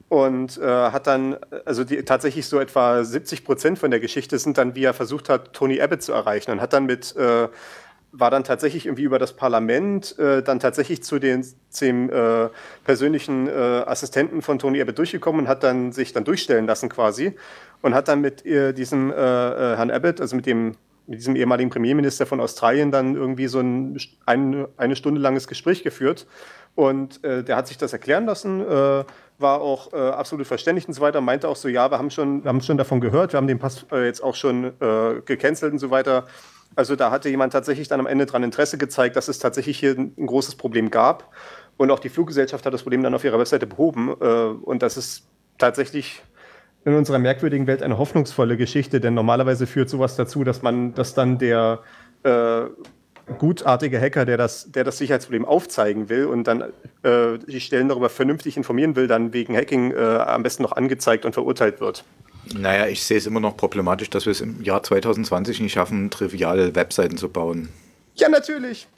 und hat dann, also tatsächlich so etwa 70% von der Geschichte sind dann, wie er versucht hat, Tony Abbott zu erreichen, und hat dann war dann tatsächlich irgendwie über das Parlament dann tatsächlich zu dem persönlichen Assistenten von Tony Abbott durchgekommen und hat dann sich dann durchstellen lassen quasi und hat dann mit diesem Herrn Abbott, also mit diesem ehemaligen Premierminister von Australien, dann irgendwie so eine Stunde langes Gespräch geführt, und der hat sich das erklären lassen, war auch absolut verständlich und so weiter, meinte auch so, ja, wir haben schon davon gehört, wir haben den Pass jetzt auch schon gecancelt und so weiter. Also da hatte jemand tatsächlich dann am Ende dran Interesse gezeigt, dass es tatsächlich hier ein großes Problem gab, und auch die Fluggesellschaft hat das Problem dann auf ihrer Webseite behoben, und das ist tatsächlich in unserer merkwürdigen Welt eine hoffnungsvolle Geschichte, denn normalerweise führt sowas dazu, dass dann der gutartige Hacker, der das Sicherheitsproblem aufzeigen will und dann die Stellen darüber vernünftig informieren will, dann wegen Hacking am besten noch angezeigt und verurteilt wird. Naja, ich sehe es immer noch problematisch, dass wir es im Jahr 2020 nicht schaffen, triviale Webseiten zu bauen. Ja, natürlich.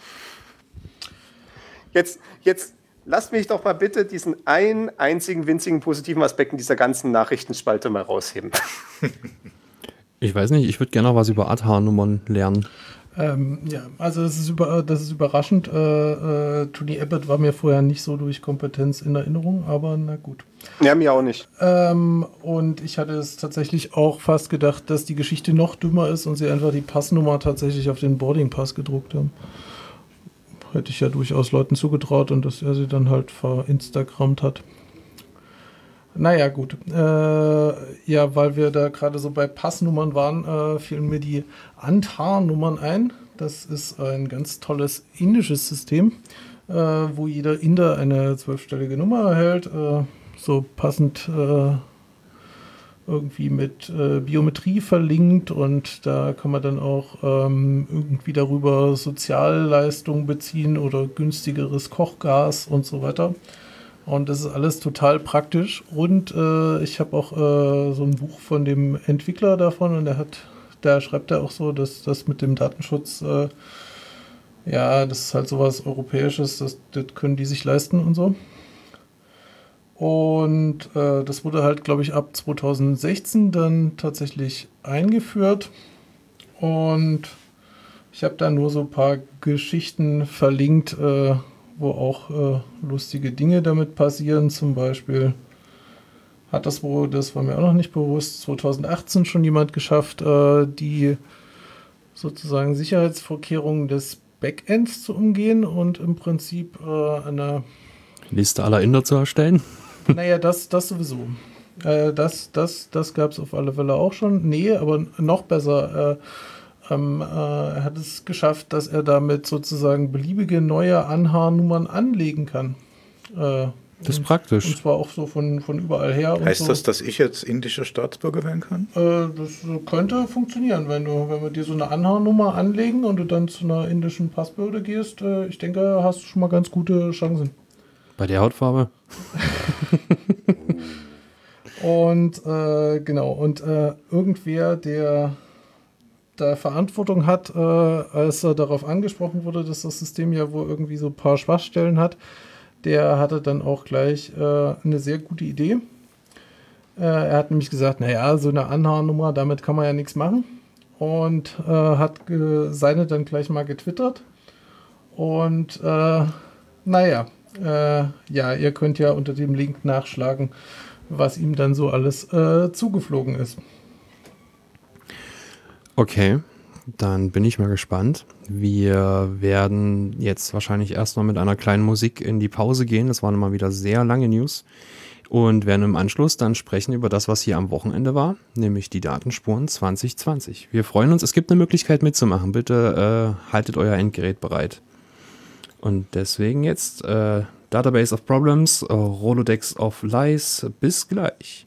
Jetzt lasst mich doch mal bitte diesen einen einzigen winzigen positiven Aspekt in dieser ganzen Nachrichtenspalte mal rausheben. Ich weiß nicht, ich würde gerne noch was über Aadhaar-Nummern lernen. Ja, also das ist überraschend. Tony Abbott war mir vorher nicht so durch Kompetenz in Erinnerung, aber na gut. Ja, mir auch nicht. Und ich hatte es tatsächlich auch fast gedacht, dass die Geschichte noch dümmer ist und sie einfach die Passnummer tatsächlich auf den Boardingpass gedruckt haben. Hätte ich ja durchaus Leuten zugetraut, und dass er sie dann halt verinstagrammt hat. Naja, gut. Ja, weil wir da gerade so bei Passnummern waren, fielen mir die Aadhaar-Nummern ein. Das ist ein ganz tolles indisches System, wo jeder Inder eine 12-stellige Nummer erhält, so passend irgendwie mit Biometrie verlinkt, und da kann man dann auch irgendwie darüber Sozialleistungen beziehen oder günstigeres Kochgas und so weiter. Und das ist alles total praktisch. Und ich habe auch so ein Buch von dem Entwickler davon, und da schreibt er auch so, dass das mit dem Datenschutz, ja, das ist halt sowas Europäisches, das können die sich leisten und so. Und das wurde halt, glaube ich, ab 2016 dann tatsächlich eingeführt. Und ich habe da nur so ein paar Geschichten verlinkt, wo auch lustige Dinge damit passieren. Zum Beispiel hat das war mir auch noch nicht bewusst, 2018 schon jemand geschafft, die sozusagen Sicherheitsvorkehrungen des Backends zu umgehen und im Prinzip eine Liste aller Inder zu erstellen? Naja, das sowieso. Das gab es auf alle Fälle auch schon. Nee, aber noch besser. Er hat es geschafft, dass er damit sozusagen beliebige neue Aadhaar-Nummern anlegen kann. Das ist praktisch. Und zwar auch so von überall her. Heißt und so. das, dass ich jetzt indischer Staatsbürger werden kann? Das könnte funktionieren, wenn wir dir so eine Aadhaar-Nummer anlegen und du dann zu einer indischen Passbehörde gehst. Ich denke, hast du schon mal ganz gute Chancen. Bei der Hautfarbe? Und genau, und irgendwer, der da Verantwortung hat, als er darauf angesprochen wurde, dass das System ja wohl irgendwie so ein paar Schwachstellen hat, der hatte dann auch gleich eine sehr gute Idee. Er hat nämlich gesagt, naja, so eine Aadhaar-Nummer, damit kann man ja nichts machen. Und hat seine dann gleich mal getwittert. Und naja, ja, ihr könnt ja unter dem Link nachschlagen, was ihm dann so alles zugeflogen ist. Okay, dann bin ich mal gespannt. Wir werden jetzt wahrscheinlich erst noch mit einer kleinen Musik in die Pause gehen. Das waren mal wieder sehr lange News. Und werden im Anschluss dann sprechen über das, was hier am Wochenende war, nämlich die Datenspuren 2020. Wir freuen uns, es gibt eine Möglichkeit mitzumachen. Bitte haltet euer Endgerät bereit. Und deswegen jetzt Database of Problems, Rolodex of Lies. Bis gleich.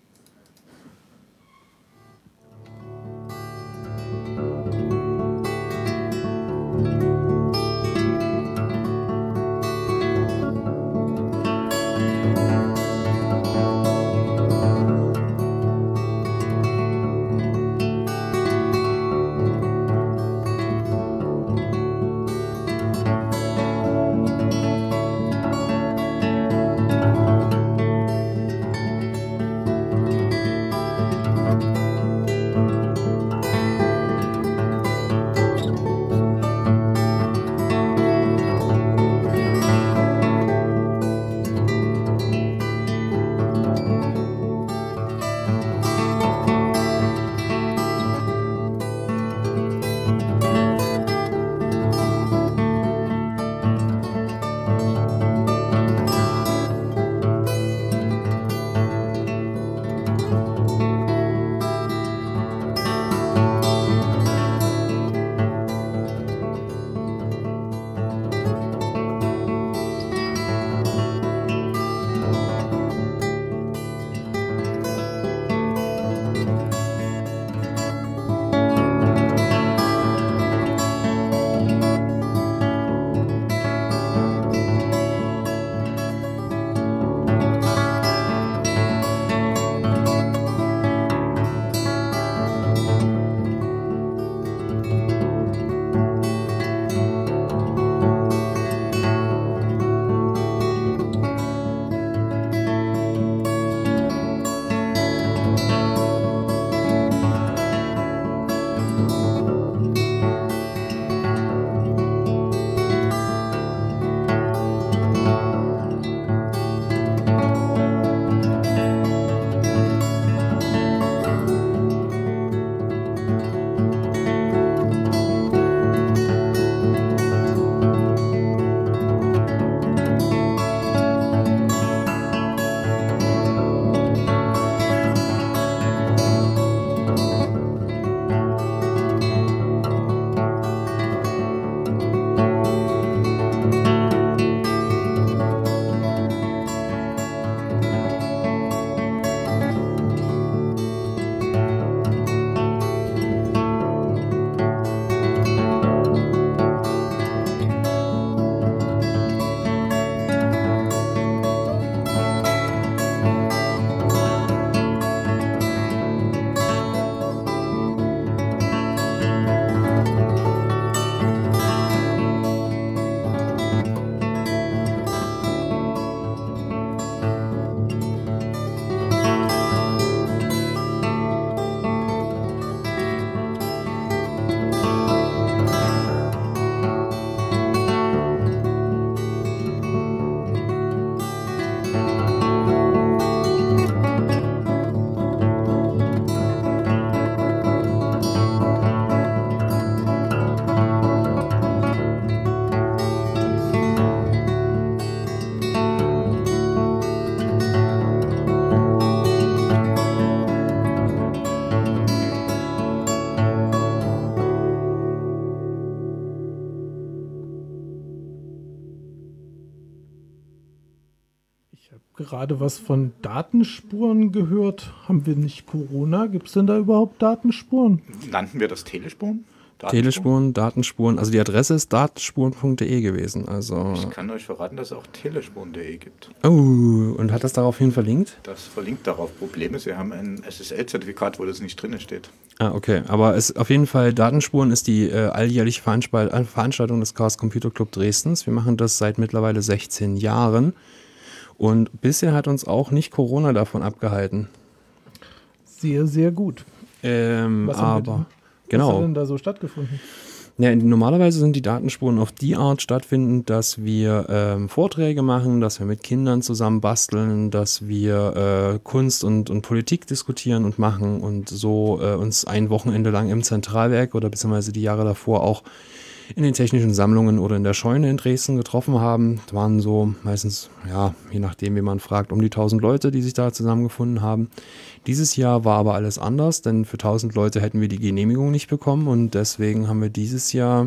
gerade was von Datenspuren gehört. Haben wir nicht Corona? Gibt es denn da überhaupt Datenspuren? Nannten wir das Telespuren? Telespuren, Datenspuren, also die Adresse ist datenspuren.de gewesen. Also ich kann euch verraten, dass es auch telespuren.de gibt. Oh, und hat das daraufhin verlinkt? Das verlinkt darauf. Problem ist, wir haben ein SSL-Zertifikat, wo das nicht drin steht. Ah, okay. Aber es auf jeden Fall, Datenspuren ist die alljährliche Veranstaltung des Chaos Computer Club Dresdens. Wir machen das seit mittlerweile 16 Jahren. Und bisher hat uns auch nicht Corona davon abgehalten. Sehr, sehr gut. Was hat denn da so stattgefunden? Ja, normalerweise sind die Datenspuren auf die Art stattfindend, dass wir Vorträge machen, dass wir mit Kindern zusammen basteln, dass wir Kunst und Politik diskutieren und machen und so uns ein Wochenende lang im Zentralwerk oder beziehungsweise die Jahre davor auch in den technischen Sammlungen oder in der Scheune in Dresden getroffen haben. Es waren so meistens, ja, je nachdem, wie man fragt, um die 1000 Leute, die sich da zusammengefunden haben. Dieses Jahr war aber alles anders, denn für 1000 Leute hätten wir die Genehmigung nicht bekommen und deswegen haben wir dieses Jahr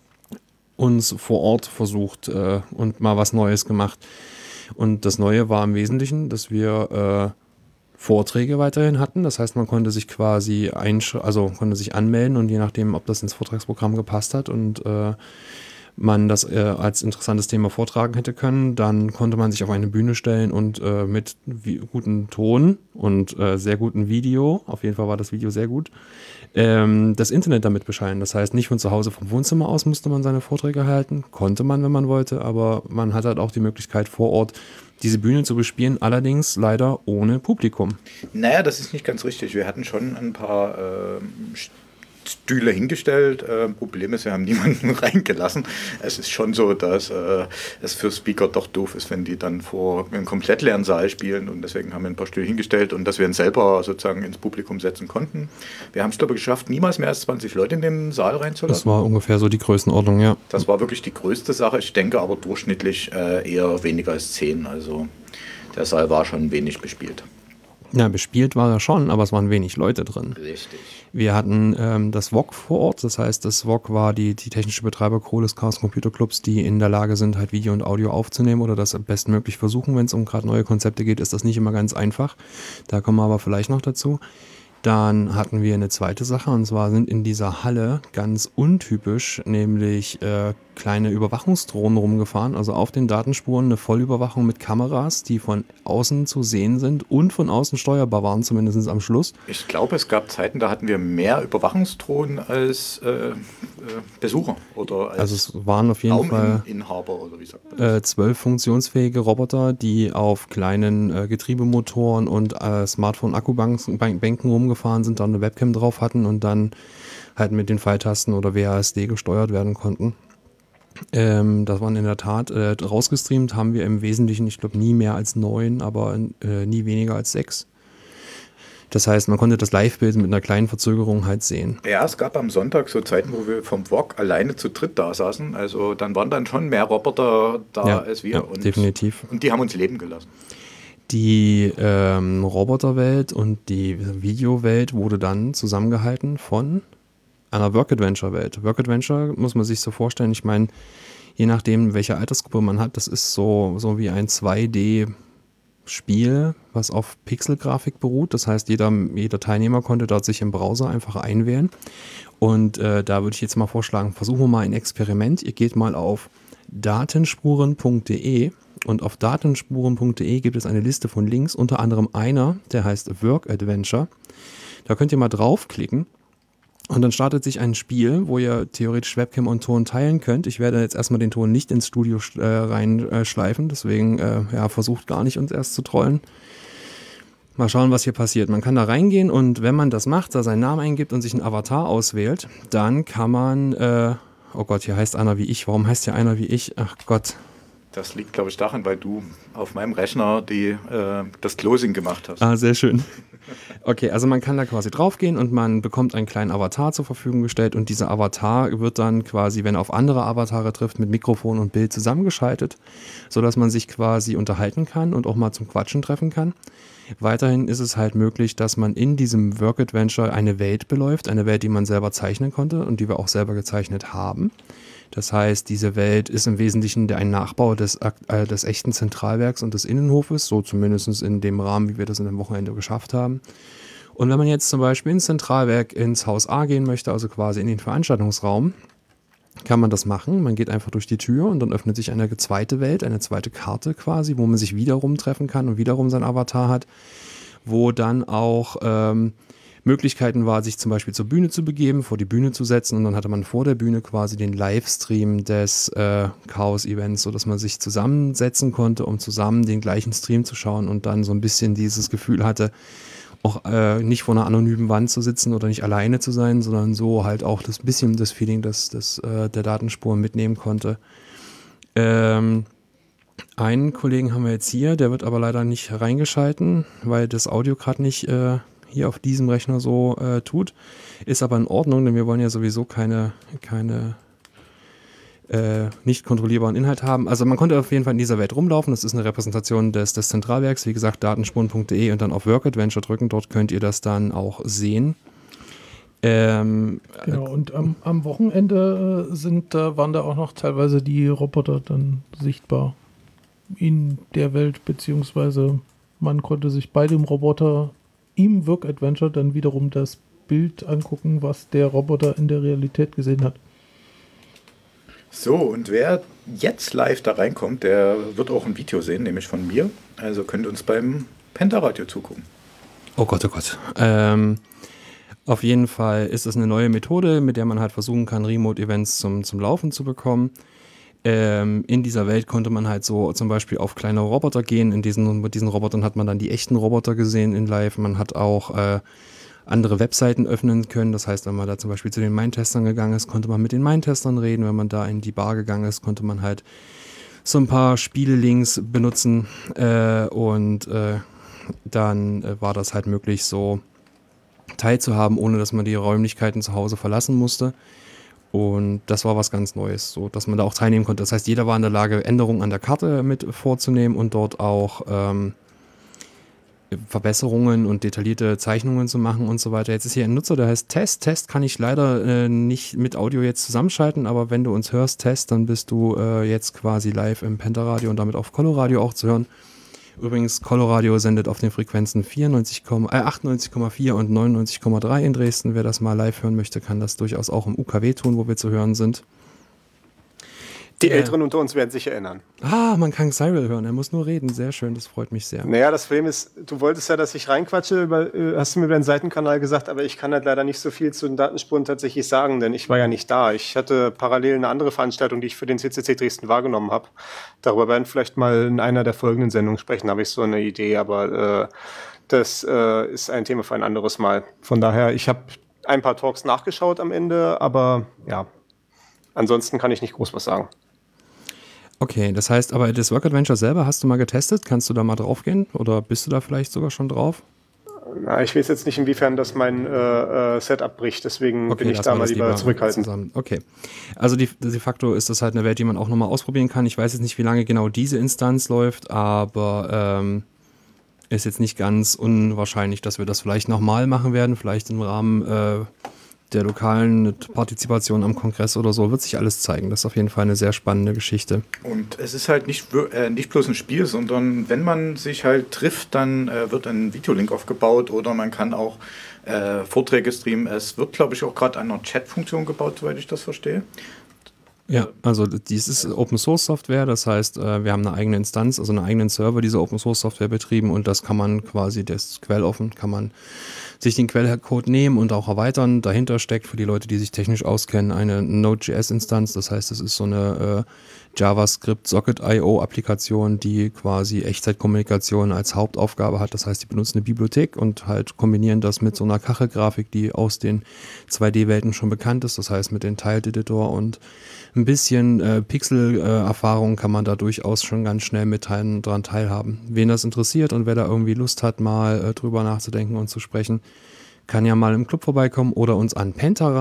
uns vor Ort versucht und mal was Neues gemacht. Und das Neue war im Wesentlichen, dass wir Vorträge weiterhin hatten. Das heißt, man konnte sich quasi konnte sich anmelden und je nachdem, ob das ins Vortragsprogramm gepasst hat und man das als interessantes Thema vortragen hätte können, dann konnte man sich auf eine Bühne stellen und mit gutem Ton und sehr gutem Video, auf jeden Fall war das Video sehr gut, das Internet damit bescheiden. Das heißt, nicht von zu Hause vom Wohnzimmer aus musste man seine Vorträge halten, konnte man, wenn man wollte, aber man hat halt auch die Möglichkeit vor Ort diese Bühne zu bespielen, allerdings leider ohne Publikum. Naja, das ist nicht ganz richtig. Wir hatten schon ein paar Stühle hingestellt. Problem ist, wir haben niemanden reingelassen. Es ist schon so, dass es für Speaker doch doof ist, wenn die dann vor einem komplett leeren Saal spielen und deswegen haben wir ein paar Stühle hingestellt und dass wir uns selber sozusagen ins Publikum setzen konnten. Wir haben es, glaube ich, geschafft, niemals mehr als 20 Leute in den Saal reinzulassen. Das war ungefähr so die Größenordnung, ja. Das war wirklich die größte Sache. Ich denke aber durchschnittlich eher weniger als 10. Also der Saal war schon wenig bespielt. Ja, bespielt war er schon, aber es waren wenig Leute drin. Richtig. Wir hatten das VOG vor Ort, das heißt, das VOG war die technische Betreuercrew des Chaos Computer Clubs, die in der Lage sind, halt Video und Audio aufzunehmen oder das bestmöglich versuchen. Wenn es um gerade neue Konzepte geht, ist das nicht immer ganz einfach. Da kommen wir aber vielleicht noch dazu. Dann hatten wir eine zweite Sache und zwar sind in dieser Halle ganz untypisch, nämlich kleine Überwachungsdrohnen rumgefahren, also auf den Datenspuren eine Vollüberwachung mit Kameras, die von außen zu sehen sind und von außen steuerbar waren, zumindest am Schluss. Ich glaube, es gab Zeiten, da hatten wir mehr Überwachungsdrohnen als Besucher oder als also es waren auf jeden Fall Inhaber oder wie sagt man? 12 funktionsfähige Roboter, die auf kleinen Getriebemotoren und Smartphone-Akkubänken rumgefahren sind, da eine Webcam drauf hatten und dann halt mit den Pfeiltasten oder WASD gesteuert werden konnten. Das waren in der Tat, rausgestreamt haben wir im Wesentlichen, ich glaube, nie mehr als 9, aber nie weniger als 6. Das heißt, man konnte das Live-Bild mit einer kleinen Verzögerung halt sehen. Ja, es gab am Sonntag so Zeiten, wo wir vom VOG alleine zu dritt da saßen. Also dann waren dann schon mehr Roboter da als wir. Ja, definitiv. Und die haben uns leben gelassen. Die Roboterwelt und die Videowelt wurde dann zusammengehalten von einer Work-Adventure-Welt. Work-Adventure muss man sich so vorstellen, ich meine, je nachdem, welche Altersgruppe man hat, das ist so wie ein 2D-Spiel, was auf Pixelgrafik beruht. Das heißt, jeder Teilnehmer konnte dort sich im Browser einfach einwählen. Und da würde ich jetzt mal vorschlagen, versuchen wir mal ein Experiment. Ihr geht mal auf datenspuren.de und auf datenspuren.de gibt es eine Liste von Links, unter anderem einer, der heißt Work Adventure. Da könnt ihr mal draufklicken. Und dann startet sich ein Spiel, wo ihr theoretisch Webcam und Ton teilen könnt. Ich werde jetzt erstmal den Ton nicht ins Studio reinschleifen, deswegen versucht gar nicht uns erst zu trollen. Mal schauen, was hier passiert. Man kann da reingehen und wenn man das macht, da seinen Namen eingibt und sich einen Avatar auswählt, dann kann man, oh Gott, hier heißt einer wie ich. Warum heißt hier einer wie ich? Ach Gott. Das liegt, glaube ich, daran, weil du auf meinem Rechner das Closing gemacht hast. Ah, sehr schön. Okay, also man kann da quasi draufgehen und man bekommt einen kleinen Avatar zur Verfügung gestellt und dieser Avatar wird dann quasi, wenn er auf andere Avatare trifft, mit Mikrofon und Bild zusammengeschaltet, sodass man sich quasi unterhalten kann und auch mal zum Quatschen treffen kann. Weiterhin ist es halt möglich, dass man in diesem Work Adventure eine Welt beläuft, eine Welt, die man selber zeichnen konnte und die wir auch selber gezeichnet haben. Das heißt, diese Welt ist im Wesentlichen ein Nachbau des echten Zentralwerks und des Innenhofes, so zumindest in dem Rahmen, wie wir das in dem Wochenende geschafft haben. Und wenn man jetzt zum Beispiel ins Zentralwerk ins Haus A gehen möchte, also quasi in den Veranstaltungsraum, kann man das machen. Man geht einfach durch die Tür und dann öffnet sich eine zweite Welt, eine zweite Karte quasi, wo man sich wiederum treffen kann und wiederum sein Avatar hat, wo dann auch Möglichkeiten war, sich zum Beispiel zur Bühne zu begeben, vor die Bühne zu setzen und dann hatte man vor der Bühne quasi den Livestream des Chaos-Events, sodass man sich zusammensetzen konnte, um zusammen den gleichen Stream zu schauen und dann so ein bisschen dieses Gefühl hatte, auch nicht vor einer anonymen Wand zu sitzen oder nicht alleine zu sein, sondern so halt auch das bisschen das Feeling der Datenspuren mitnehmen konnte. Einen Kollegen haben wir jetzt hier, der wird aber leider nicht reingeschalten, weil das Audio gerade nicht hier auf diesem Rechner so tut. Ist aber in Ordnung, denn wir wollen ja sowieso keine nicht kontrollierbaren Inhalt haben. Also man konnte auf jeden Fall in dieser Welt rumlaufen. Das ist eine Repräsentation des Zentralwerks. Wie gesagt, datenspuren.de und dann auf Work Adventure drücken. Dort könnt ihr das dann auch sehen. Genau, und am Wochenende waren da auch noch teilweise die Roboter dann sichtbar in der Welt, beziehungsweise man konnte sich bei dem Roboter im Work Adventure dann wiederum das Bild angucken, was der Roboter in der Realität gesehen hat. So, und wer jetzt live da reinkommt, der wird auch ein Video sehen, nämlich von mir. Also könnt ihr uns beim Pentaradio zugucken. Oh Gott, oh Gott. Auf jeden Fall ist es eine neue Methode, mit der man halt versuchen kann, Remote-Events zum Laufen zu bekommen. In dieser Welt konnte man halt so zum Beispiel auf kleine Roboter gehen. Mit diesen Robotern hat man dann die echten Roboter gesehen in live. Man hat auch andere Webseiten öffnen können. Das heißt, wenn man da zum Beispiel zu den Mindtestern gegangen ist, konnte man mit den Mindtestern reden. Wenn man da in die Bar gegangen ist, konnte man halt so ein paar Spielelinks benutzen. Dann war das halt möglich, so teilzuhaben, ohne dass man die Räumlichkeiten zu Hause verlassen musste. Und das war was ganz Neues, so dass man da auch teilnehmen konnte. Das heißt, jeder war in der Lage, Änderungen an der Karte mit vorzunehmen und dort auch Verbesserungen und detaillierte Zeichnungen zu machen und so weiter. Jetzt ist hier ein Nutzer, der heißt Test. Test kann ich leider nicht mit Audio jetzt zusammenschalten, aber wenn du uns hörst, Test, dann bist du jetzt quasi live im Pentaradio und damit auf Coloradio auch zu hören. Übrigens, Coloradio sendet auf den Frequenzen 98,4 und 99,3 in Dresden. Wer das mal live hören möchte, kann das durchaus auch im UKW tun, wo wir zu hören sind. Die Älteren unter uns werden sich erinnern. Man kann Cyril hören, er muss nur reden. Sehr schön, das freut mich sehr. Naja, das Problem ist, du wolltest ja, dass ich reinquatsche, hast du mir über den Seitenkanal gesagt, aber ich kann halt leider nicht so viel zu den Datenspuren tatsächlich sagen, denn ich war ja nicht da. Ich hatte parallel eine andere Veranstaltung, die ich für den CCC Dresden wahrgenommen habe. Darüber werden wir vielleicht mal in einer der folgenden Sendungen sprechen, habe ich so eine Idee, aber das ist ein Thema für ein anderes Mal. Von daher, ich habe ein paar Talks nachgeschaut am Ende, aber ja, ansonsten kann ich nicht groß was sagen. Okay, das heißt aber, das Work Adventure selber hast du mal getestet? Kannst du da mal drauf gehen? Oder bist du da vielleicht sogar schon drauf? Na, ich weiß jetzt nicht, inwiefern das mein Setup bricht, deswegen bin ich da mal lieber zurückhaltend. Okay, also de facto ist das halt eine Welt, die man auch nochmal ausprobieren kann. Ich weiß jetzt nicht, wie lange genau diese Instanz läuft, aber ist jetzt nicht ganz unwahrscheinlich, dass wir das vielleicht nochmal machen werden, vielleicht im Rahmen der lokalen Partizipation am Kongress oder so, wird sich alles zeigen. Das ist auf jeden Fall eine sehr spannende Geschichte. Und es ist halt nicht bloß ein Spiel, sondern wenn man sich halt trifft, dann wird ein Videolink aufgebaut oder man kann auch Vorträge streamen. Es wird, glaube ich, auch gerade an einer Chat-Funktion gebaut, soweit ich das verstehe. Ja, also dies ist Open Source Software, das heißt, wir haben eine eigene Instanz, also einen eigenen Server dieser Open Source Software betrieben und das kann man quasi, der ist quelloffen, kann man sich den Quellcode nehmen und auch erweitern. Dahinter steckt für die Leute, die sich technisch auskennen, eine Node.js-Instanz, das heißt, es ist so eine JavaScript Socket.io-Applikation, die quasi Echtzeitkommunikation als Hauptaufgabe hat. Das heißt, die benutzen eine Bibliothek und halt kombinieren das mit so einer Kachelgrafik, die aus den 2D-Welten schon bekannt ist. Das heißt, mit dem Tiled-Editor und ein bisschen Pixel-Erfahrung kann man da durchaus schon ganz schnell dran teilhaben. Wen das interessiert und wer da irgendwie Lust hat, mal drüber nachzudenken und zu sprechen, kann ja mal im Club vorbeikommen oder uns an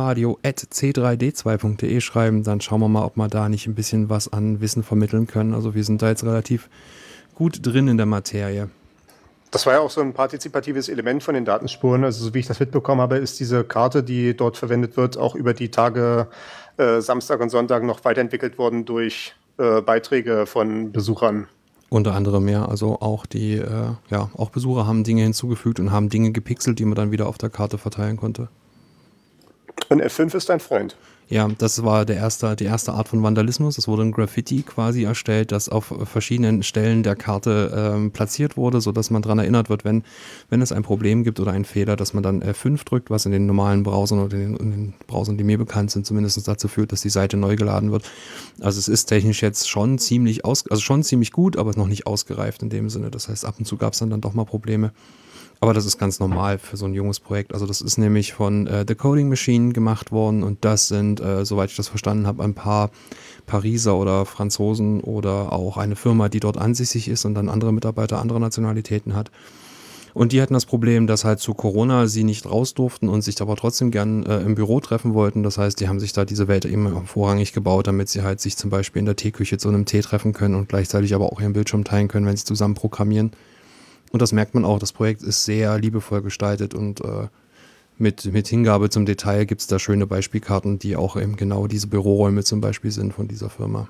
pentaradio@c3d2.de schreiben. Dann schauen wir mal, ob wir da nicht ein bisschen was an Wissen vermitteln können. Also wir sind da jetzt relativ gut drin in der Materie. Das war ja auch so ein partizipatives Element von den Datenspuren. Also so wie ich das mitbekommen habe, ist diese Karte, die dort verwendet wird, auch über die Tage Samstag und Sonntag noch weiterentwickelt worden durch Beiträge von Besuchern. Unter anderem, ja. Also auch auch Besucher haben Dinge hinzugefügt und haben Dinge gepixelt, die man dann wieder auf der Karte verteilen konnte. Und F5 ist dein Freund. Ja, das war die erste Art von Vandalismus. Es wurde ein Graffiti quasi erstellt, das auf verschiedenen Stellen der Karte platziert wurde, sodass man daran erinnert wird, wenn es ein Problem gibt oder einen Fehler, dass man dann F5 drückt, was in den normalen Browsern oder in den Browsern, die mir bekannt sind, zumindest dazu führt, dass die Seite neu geladen wird. Also es ist technisch jetzt schon ziemlich gut, aber noch nicht ausgereift in dem Sinne. Das heißt, ab und zu gab es dann doch mal Probleme. Aber das ist ganz normal für so ein junges Projekt. Also das ist nämlich von The Coding Machine gemacht worden und das sind, soweit ich das verstanden habe, ein paar Pariser oder Franzosen oder auch eine Firma, die dort ansässig ist und dann andere Mitarbeiter anderer Nationalitäten hat. Und die hatten das Problem, dass halt zu Corona sie nicht raus durften und sich aber trotzdem gern im Büro treffen wollten. Das heißt, die haben sich da diese Welt immer vorrangig gebaut, damit sie halt sich zum Beispiel in der Teeküche zu einem Tee treffen können und gleichzeitig aber auch ihren Bildschirm teilen können, wenn sie zusammen programmieren. Und das merkt man auch, das Projekt ist sehr liebevoll gestaltet und mit Hingabe zum Detail gibt es da schöne Beispielkarten, die auch eben genau diese Büroräume zum Beispiel sind von dieser Firma.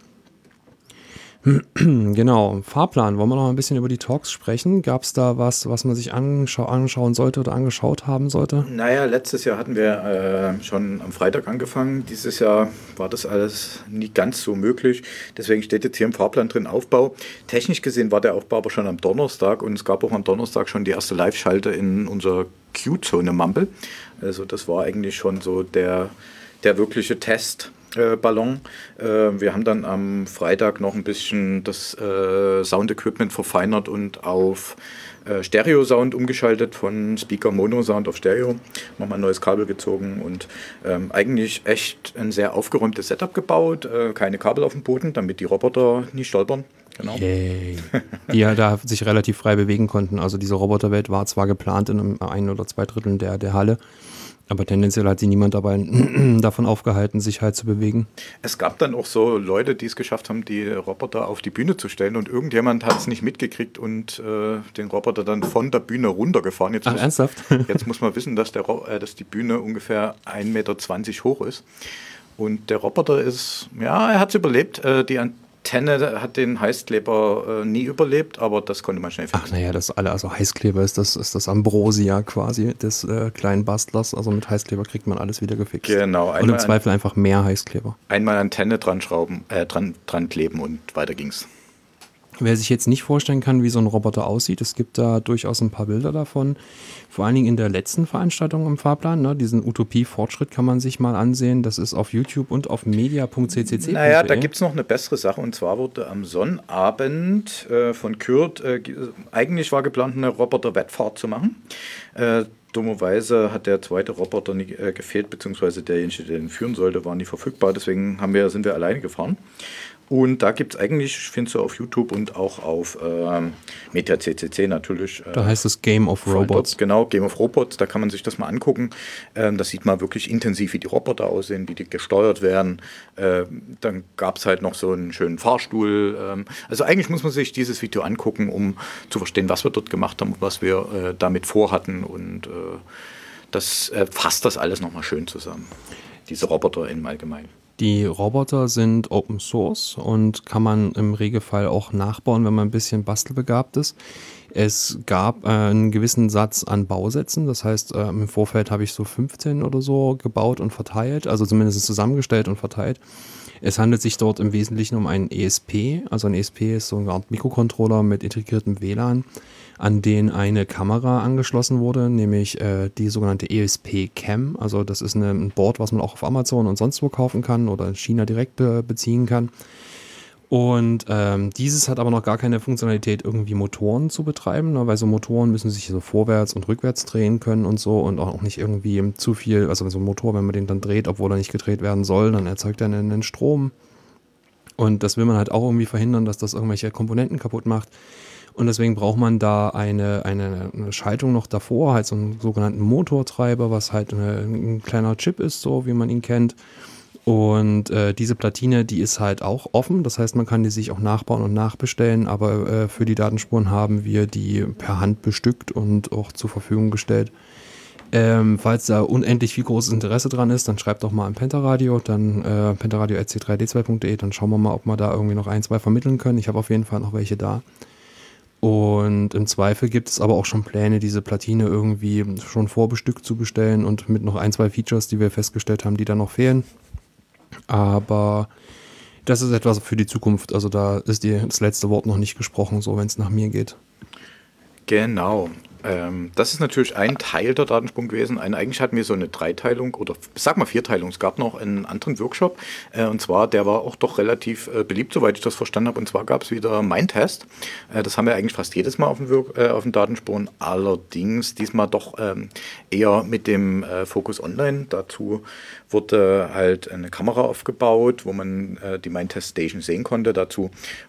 Genau, Fahrplan. Wollen wir noch ein bisschen über die Talks sprechen? Gab es da was man sich anschauen sollte oder angeschaut haben sollte? Naja, letztes Jahr hatten wir schon am Freitag angefangen. Dieses Jahr war das alles nie ganz so möglich. Deswegen steht jetzt hier im Fahrplan drin Aufbau. Technisch gesehen war der Aufbau aber schon am Donnerstag und es gab auch am Donnerstag schon die erste Live-Schalte in unserer Q-Zone Mumble. Also das war eigentlich schon so der wirkliche Testballon. Wir haben dann am Freitag noch ein bisschen das Sound-Equipment verfeinert und auf Stereo-Sound umgeschaltet, von Speaker-Mono-Sound auf Stereo. Nochmal ein neues Kabel gezogen und eigentlich echt ein sehr aufgeräumtes Setup gebaut. Keine Kabel auf dem Boden, damit die Roboter nicht stolpern. Genau. Yay. Die ja da sich relativ frei bewegen konnten. Also diese Roboterwelt war zwar geplant in ein oder zwei Dritteln der Halle, aber tendenziell hat sie niemand dabei davon aufgehalten, sich halt zu bewegen. Es gab dann auch so Leute, die es geschafft haben, die Roboter auf die Bühne zu stellen und irgendjemand hat es nicht mitgekriegt und den Roboter dann von der Bühne runtergefahren. Ernsthaft? Jetzt muss man wissen, dass die Bühne ungefähr 1,20 Meter hoch ist. Und der Roboter er hat es überlebt. Die Antenne hat den Heißkleber nie überlebt, aber das konnte man schnell finden. Ach naja, also Heißkleber ist das Ambrosia quasi des kleinen Bastlers. Also mit Heißkleber kriegt man alles wieder gefixt. Genau. Und im Zweifel einfach mehr Heißkleber. Einmal Antenne dran kleben und weiter ging's. Wer sich jetzt nicht vorstellen kann, wie so ein Roboter aussieht, es gibt da durchaus ein paar Bilder davon. Vor allen Dingen in der letzten Veranstaltung im Fahrplan, ne, diesen Utopie-Fortschritt kann man sich mal ansehen. Das ist auf YouTube und auf media.ccc. Naja, da gibt es noch eine bessere Sache und zwar wurde am Sonnabend von Kurt, eigentlich war geplant, eine Roboter-Wettfahrt zu machen. Dummerweise hat der zweite Roboter nie, gefehlt, beziehungsweise derjenige, der den führen sollte, war nie verfügbar. Deswegen sind wir alleine gefahren. Und da gibt es eigentlich, findest du auf YouTube und auch auf Media.ccc natürlich. Da heißt es Game of Robots. Genau, Game of Robots, da kann man sich das mal angucken. Das sieht man wirklich intensiv, wie die Roboter aussehen, wie die gesteuert werden. Dann gab es halt noch so einen schönen Fahrstuhl. Also eigentlich muss man sich dieses Video angucken, um zu verstehen, was wir dort gemacht haben und was wir damit vorhatten. Und das fasst das alles nochmal schön zusammen. Diese Roboter im Allgemeinen. Die Roboter sind Open Source und kann man im Regelfall auch nachbauen, wenn man ein bisschen bastelbegabt ist. Es gab einen gewissen Satz an Bausätzen, das heißt im Vorfeld habe ich so 15 oder so gebaut und verteilt, also zumindest zusammengestellt und verteilt. Es handelt sich dort im Wesentlichen um einen ESP, also ein ESP ist so eine Art Mikrocontroller mit integriertem WLAN, an den eine Kamera angeschlossen wurde, nämlich die sogenannte ESP-Cam. Also das ist ein Board, was man auch auf Amazon und sonst wo kaufen kann oder in China direkt beziehen kann. Und dieses hat aber noch gar keine Funktionalität, irgendwie Motoren zu betreiben, ne, weil so Motoren müssen sich so vorwärts und rückwärts drehen können und so und auch nicht irgendwie zu viel, also so ein Motor, wenn man den dann dreht, obwohl er nicht gedreht werden soll, dann erzeugt er einen Strom. Und das will man halt auch irgendwie verhindern, dass das irgendwelche Komponenten kaputt macht. Und deswegen braucht man da eine Schaltung noch davor, halt so einen sogenannten Motortreiber, was halt ein kleiner Chip ist, so wie man ihn kennt. Und diese Platine, die ist halt auch offen, das heißt, man kann die sich auch nachbauen und nachbestellen, aber für die Datenspuren haben wir die per Hand bestückt und auch zur Verfügung gestellt. Falls da unendlich viel großes Interesse dran ist, dann schreibt doch mal an Pentaradio, dann pentaradio@c3d2.de, dann schauen wir mal, ob wir da irgendwie noch 1, 2 vermitteln können. Ich habe auf jeden Fall noch welche da. Und im Zweifel gibt es aber auch schon Pläne, diese Platine irgendwie schon vorbestückt zu bestellen und mit noch 1, 2 Features, die wir festgestellt haben, die da noch fehlen. Aber das ist etwas für die Zukunft. Also da ist das letzte Wort noch nicht gesprochen, so wenn es nach mir geht. Genau. Das ist natürlich ein Teil der Datensprung gewesen. Eigentlich hatten wir so eine Dreiteilung oder sag mal Vierteilung. Es gab noch einen anderen Workshop und zwar, der war auch doch relativ beliebt, soweit ich das verstanden habe. Und zwar gab es wieder Mindtest. Das haben wir eigentlich fast jedes Mal auf dem Datensprung. Allerdings diesmal doch eher mit dem Fokus Online. Dazu wurde halt eine Kamera aufgebaut, wo man die Mindtest Station sehen konnte. Dazu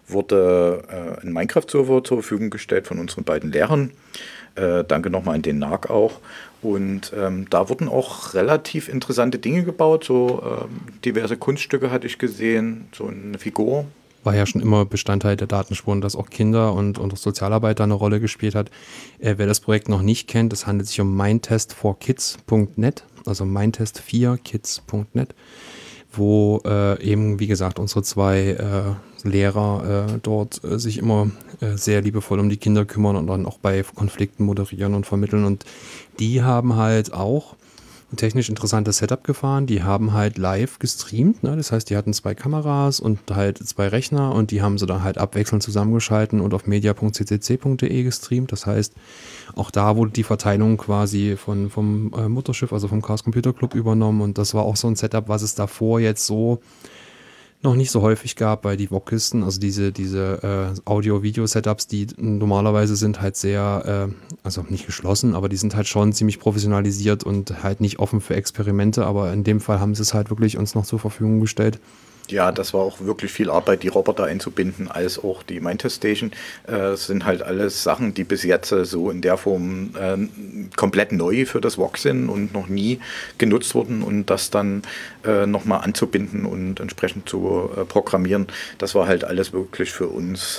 wurde ein Minecraft-Server zur Verfügung gestellt von unseren beiden Lehrern. Danke nochmal an den NARC auch. Und da wurden auch relativ interessante Dinge gebaut. So diverse Kunststücke hatte ich gesehen, so eine Figur. War ja schon immer Bestandteil der Datenspuren, dass auch Kinder und Sozialarbeiter eine Rolle gespielt hat. Wer das Projekt noch nicht kennt, es handelt sich um mindtest4kids.net, also mindtest4kids.net, wo eben, wie gesagt, unsere 2 Lehrer dort sich immer sehr liebevoll um die Kinder kümmern und dann auch bei Konflikten moderieren und vermitteln. Und die haben halt auch ein technisch interessantes Setup gefahren. Die haben halt live gestreamt, ne? Das heißt, die hatten 2 Kameras und halt 2 Rechner und die haben sie dann halt abwechselnd zusammengeschalten und auf media.ccc.de gestreamt. Das heißt, auch da wurde die Verteilung quasi vom Mutterschiff, also vom Chaos Computer Club übernommen und das war auch so ein Setup, was es davor jetzt so noch nicht so häufig gab, weil die VOG-Kisten, also diese Audio-Video-Setups, die normalerweise sind halt sehr, also nicht geschlossen, aber die sind halt schon ziemlich professionalisiert und halt nicht offen für Experimente, aber in dem Fall haben sie es halt wirklich uns noch zur Verfügung gestellt. Ja, das war auch wirklich viel Arbeit, die Roboter einzubinden, als auch die Mindtest Station. Das sind halt alles Sachen, die bis jetzt so in der Form komplett neu für das VOG sind und noch nie genutzt wurden. Und das dann nochmal anzubinden und entsprechend zu programmieren, das war halt alles wirklich für uns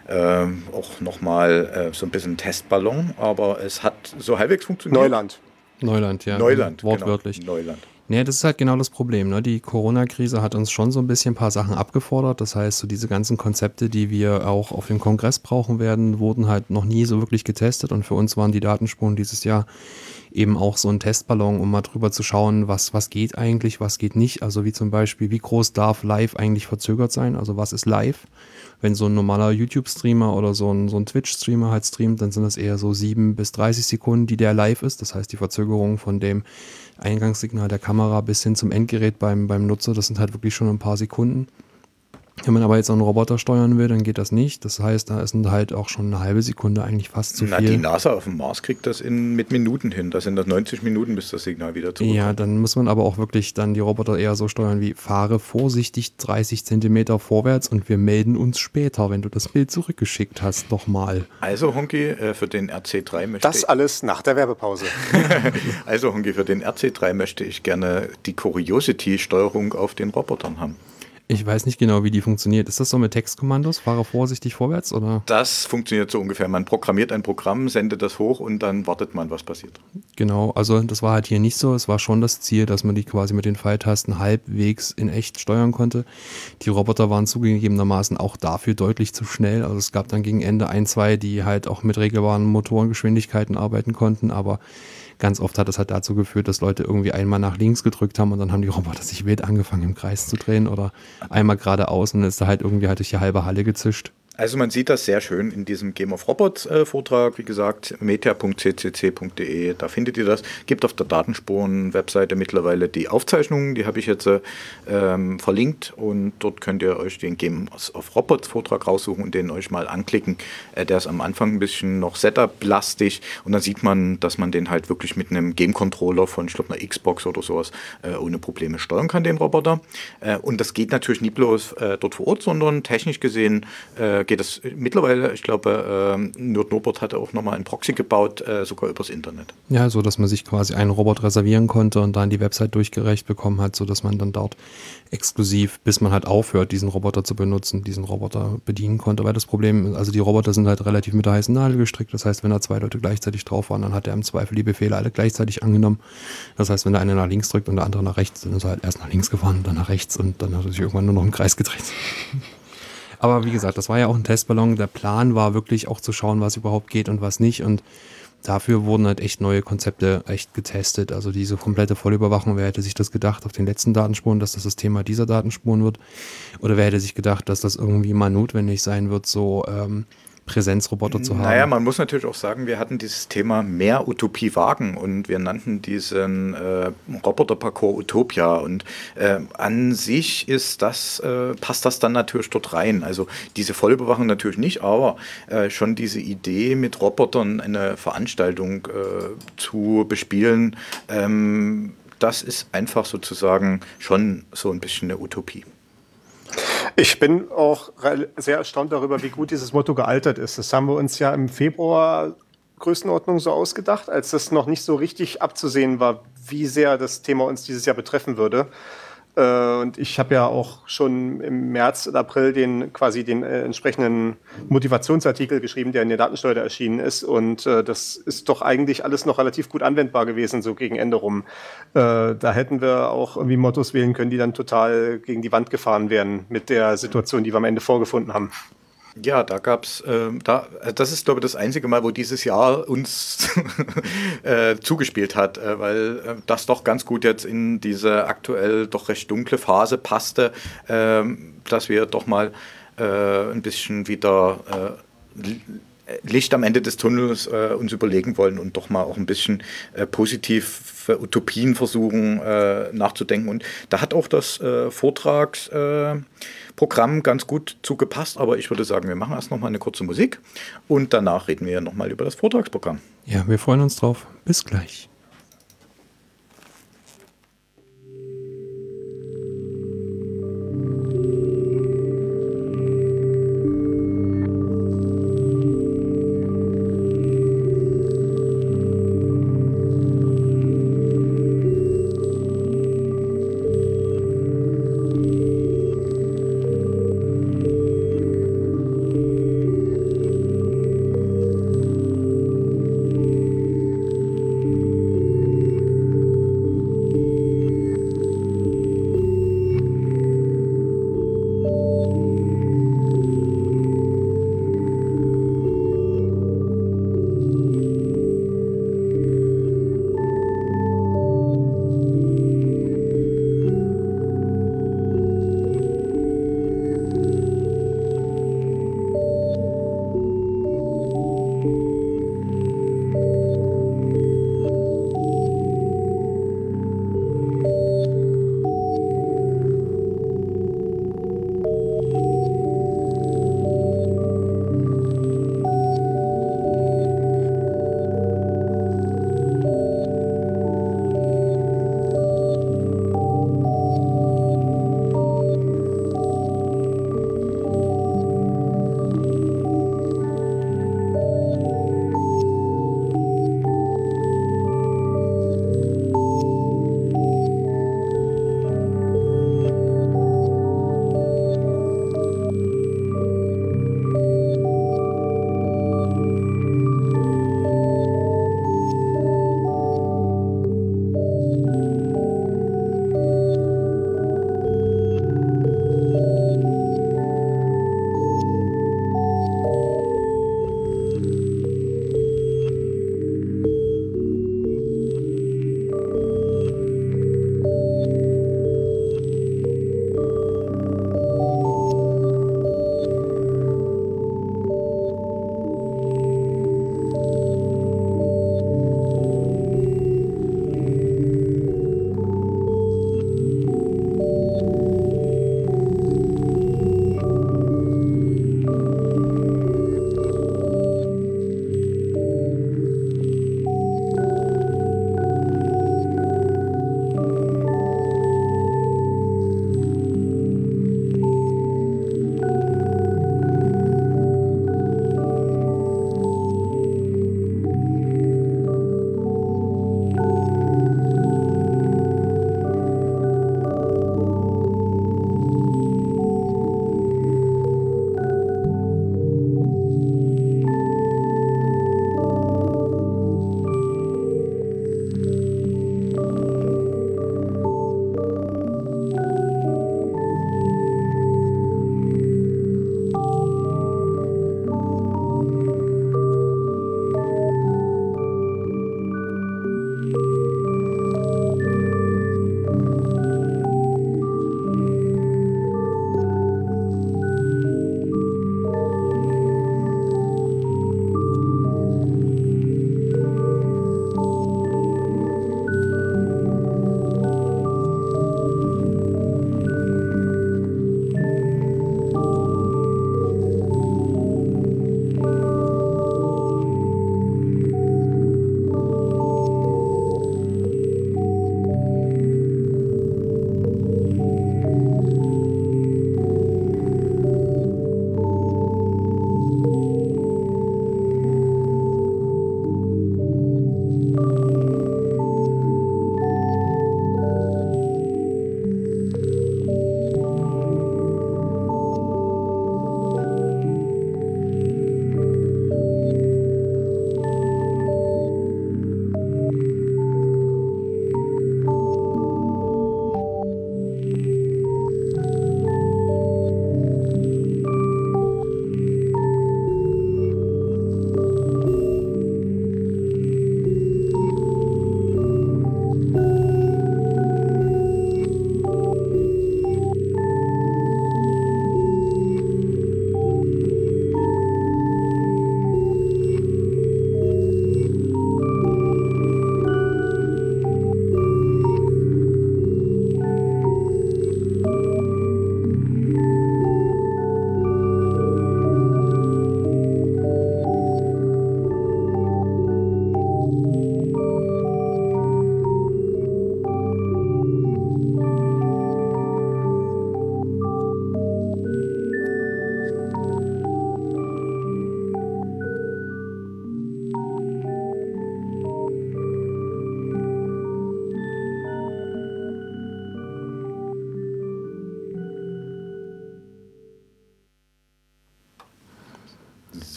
auch nochmal so ein bisschen Testballon. Aber es hat so halbwegs funktioniert. Neuland, ja. Wortwörtlich. Genau, Neuland. Nee, das ist halt genau das Problem, ne? Die Corona-Krise hat uns schon so ein bisschen ein paar Sachen abgefordert. Das heißt, so diese ganzen Konzepte, die wir auch auf dem Kongress brauchen werden, wurden halt noch nie so wirklich getestet. Und für uns waren die Datenspuren dieses Jahr eben auch so ein Testballon, um mal drüber zu schauen, was geht eigentlich, was geht nicht. Also wie zum Beispiel, wie groß darf live eigentlich verzögert sein? Also was ist live? Wenn so ein normaler YouTube-Streamer oder so ein Twitch-Streamer halt streamt, dann sind das eher so 7 bis 30 Sekunden, die der live ist. Das heißt, die Verzögerung von dem Eingangssignal der Kamera bis hin zum Endgerät beim Nutzer, das sind halt wirklich schon ein paar Sekunden. Wenn man aber jetzt einen Roboter steuern will, dann geht das nicht. Das heißt, da ist halt auch schon eine halbe Sekunde eigentlich fast zu viel. Die NASA auf dem Mars kriegt das mit Minuten hin. Das sind das 90 Minuten, bis das Signal wieder zurückkommt. Ja, dann muss man aber auch wirklich dann die Roboter eher so steuern wie: fahre vorsichtig 30 Zentimeter vorwärts und wir melden uns später, wenn du das Bild zurückgeschickt hast, nochmal. Also Honky, für den RC3 möchte das alles nach der Werbepause. Also Honky, für den RC3 möchte ich gerne die Curiosity-Steuerung auf den Robotern haben. Ich weiß nicht genau, wie die funktioniert. Ist das so mit Textkommandos? Fahre vorsichtig vorwärts, oder? Das funktioniert so ungefähr. Man programmiert ein Programm, sendet das hoch und dann wartet man, was passiert. Genau, also das war halt hier nicht so. Es war schon das Ziel, dass man die quasi mit den Pfeiltasten halbwegs in echt steuern konnte. Die Roboter waren zugegebenermaßen auch dafür deutlich zu schnell. Also es gab dann gegen Ende 1, 2, die halt auch mit regelbaren Motorengeschwindigkeiten arbeiten konnten, aber ganz oft hat es halt dazu geführt, dass Leute irgendwie einmal nach links gedrückt haben und dann haben die Roboter sich wild angefangen im Kreis zu drehen oder einmal geradeaus und dann ist da halt irgendwie durch die halbe Halle gezischt. Also man sieht das sehr schön in diesem Game of Robots Vortrag, wie gesagt, media.ccc.de, da findet ihr das. Gibt auf der Datenspuren-Webseite mittlerweile die Aufzeichnungen, die habe ich jetzt verlinkt und dort könnt ihr euch den Game of Robots Vortrag raussuchen und den euch mal anklicken. Der ist am Anfang ein bisschen noch Setup-lastig und dann sieht man, dass man den halt wirklich mit einem Game-Controller von, ich glaube, einer Xbox oder sowas ohne Probleme steuern kann, den Roboter. Und das geht natürlich nie bloß dort vor Ort, sondern technisch gesehen geht das mittlerweile, ich glaube, Norbert hatte auch nochmal einen Proxy gebaut, sogar übers Internet. Ja, so dass man sich quasi einen Robot reservieren konnte und dann die Website durchgereicht bekommen hat, so dass man dann dort exklusiv, bis man halt aufhört, diesen Roboter zu benutzen, diesen Roboter bedienen konnte. Weil das Problem, also die Roboter sind halt relativ mit der heißen Nadel gestrickt. Das heißt, wenn da 2 Leute gleichzeitig drauf waren, dann hat er im Zweifel die Befehle alle gleichzeitig angenommen. Das heißt, wenn der eine nach links drückt und der andere nach rechts, dann ist er halt erst nach links gefahren, dann nach rechts und dann hat er sich irgendwann nur noch im Kreis gedreht. Aber wie gesagt, das war ja auch ein Testballon. Der Plan war wirklich auch zu schauen, was überhaupt geht und was nicht. Und dafür wurden halt echt neue Konzepte echt getestet. Also diese komplette Vollüberwachung, wer hätte sich das gedacht auf den letzten Datenspuren, dass das Thema dieser Datenspuren wird? Oder wer hätte sich gedacht, dass das irgendwie mal notwendig sein wird, so Präsenzroboter zu haben? Naja, man muss natürlich auch sagen, wir hatten dieses Thema mehr Utopie wagen und wir nannten diesen Roboterparcours Utopia und an sich ist das, passt das dann natürlich dort rein. Also diese Vollüberwachung natürlich nicht, aber schon diese Idee mit Robotern eine Veranstaltung zu bespielen, das ist einfach sozusagen schon so ein bisschen eine Utopie. Ich bin auch sehr erstaunt darüber, wie gut dieses Motto gealtert ist. Das haben wir uns ja im Februar Größenordnung so ausgedacht, als das noch nicht so richtig abzusehen war, wie sehr das Thema uns dieses Jahr betreffen würde. Und ich habe ja auch schon im März oder April den entsprechenden Motivationsartikel geschrieben, der in der Datensteuer erschienen ist. Und das ist doch eigentlich alles noch relativ gut anwendbar gewesen, so gegen Ende rum. Da hätten wir auch irgendwie Mottos wählen können, die dann total gegen die Wand gefahren wären mit der Situation, die wir am Ende vorgefunden haben. Ja, da gab's, das ist, glaube ich, das einzige Mal, wo dieses Jahr uns zugespielt hat, weil das doch ganz gut jetzt in diese aktuell doch recht dunkle Phase passte, dass wir doch mal ein bisschen wieder Licht am Ende des Tunnels uns überlegen wollen und doch mal auch ein bisschen positiv für Utopien versuchen nachzudenken. Und da hat auch das Vortragsprogramm ganz gut zugepasst, aber ich würde sagen, wir machen erst noch mal eine kurze Musik und danach reden wir noch mal über das Vortragsprogramm. Ja, wir freuen uns drauf. Bis gleich.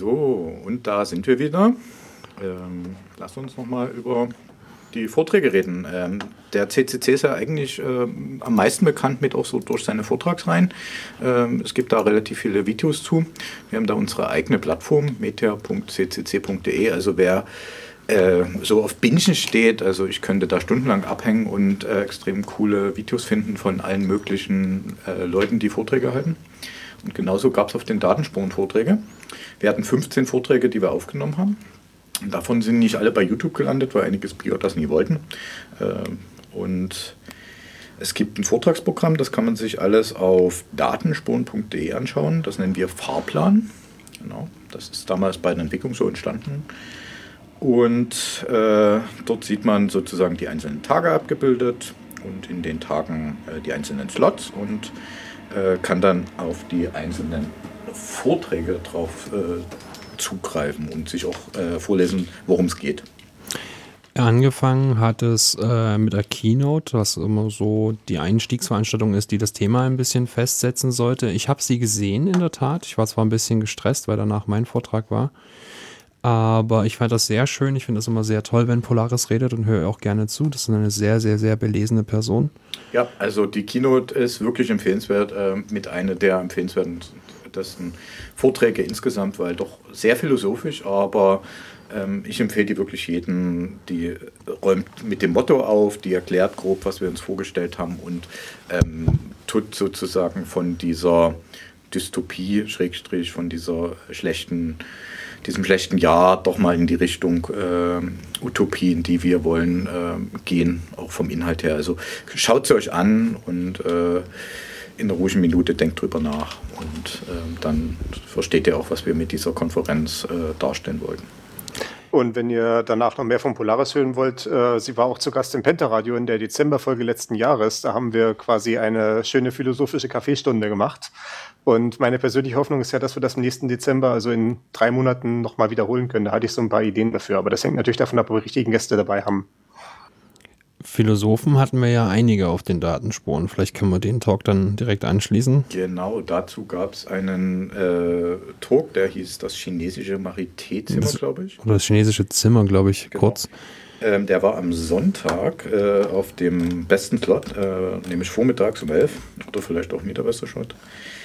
So, und da sind wir wieder. Lass uns nochmal über die Vorträge reden. Der CCC ist ja eigentlich am meisten bekannt mit auch so durch seine Vortragsreihen. Es gibt da relativ viele Videos zu. Wir haben da unsere eigene Plattform, meteor.ccc.de. Also wer so auf Bingen steht, also ich könnte da stundenlang abhängen und extrem coole Videos finden von allen möglichen Leuten, die Vorträge halten. Und genauso gab es auf den Datenspuren-Vorträge. Wir hatten 15 Vorträge, die wir aufgenommen haben. Und davon sind nicht alle bei YouTube gelandet, weil einige Speaker das nie wollten. Und es gibt ein Vortragsprogramm, das kann man sich alles auf datenspuren.de anschauen. Das nennen wir Fahrplan. Genau, das ist damals bei der Entwicklung so entstanden. Und dort sieht man sozusagen die einzelnen Tage abgebildet und in den Tagen die einzelnen Slots und kann dann auf die einzelnen Vorträge drauf zugreifen und sich auch vorlesen, worum es geht. Angefangen hat es mit der Keynote, was immer so die Einstiegsveranstaltung ist, die das Thema ein bisschen festsetzen sollte. Ich habe sie gesehen in der Tat. Ich war zwar ein bisschen gestresst, weil danach mein Vortrag war. Aber ich fand das sehr schön. Ich finde das immer sehr toll, wenn Polaris redet und höre auch gerne zu. Das ist eine sehr, sehr, sehr belesene Person. Ja, also die Keynote ist wirklich empfehlenswert, mit einer der empfehlenswertesten Vorträge insgesamt, weil doch sehr philosophisch, aber ich empfehle die wirklich jedem, die räumt mit dem Motto auf, die erklärt grob, was wir uns vorgestellt haben und tut sozusagen von dieser Dystopie, Schrägstrich, von diesem schlechten Jahr doch mal in die Richtung Utopie, in die wir wollen, gehen, auch vom Inhalt her. Also schaut sie euch an und in einer ruhigen Minute denkt drüber nach und dann versteht ihr auch, was wir mit dieser Konferenz darstellen wollten. Und wenn ihr danach noch mehr von Polaris hören wollt, sie war auch zu Gast im Pentaradio in der Dezemberfolge letzten Jahres. Da haben wir quasi eine schöne philosophische Kaffeestunde gemacht. Und meine persönliche Hoffnung ist ja, dass wir das im nächsten Dezember, also in 3 Monaten, nochmal wiederholen können. Da hatte ich so ein paar Ideen dafür. Aber das hängt natürlich davon ab, ob wir die richtigen Gäste dabei haben. Philosophen hatten wir ja einige auf den Datenspuren. Vielleicht können wir den Talk dann direkt anschließen. Genau, dazu gab es einen Talk, der hieß das chinesische Marité-Zimmer, glaube ich. Oder das chinesische Zimmer, glaube ich, genau. Kurz. Der war am Sonntag auf dem besten Slot, nämlich vormittags um 11 oder vielleicht auch Mitarbeitershot.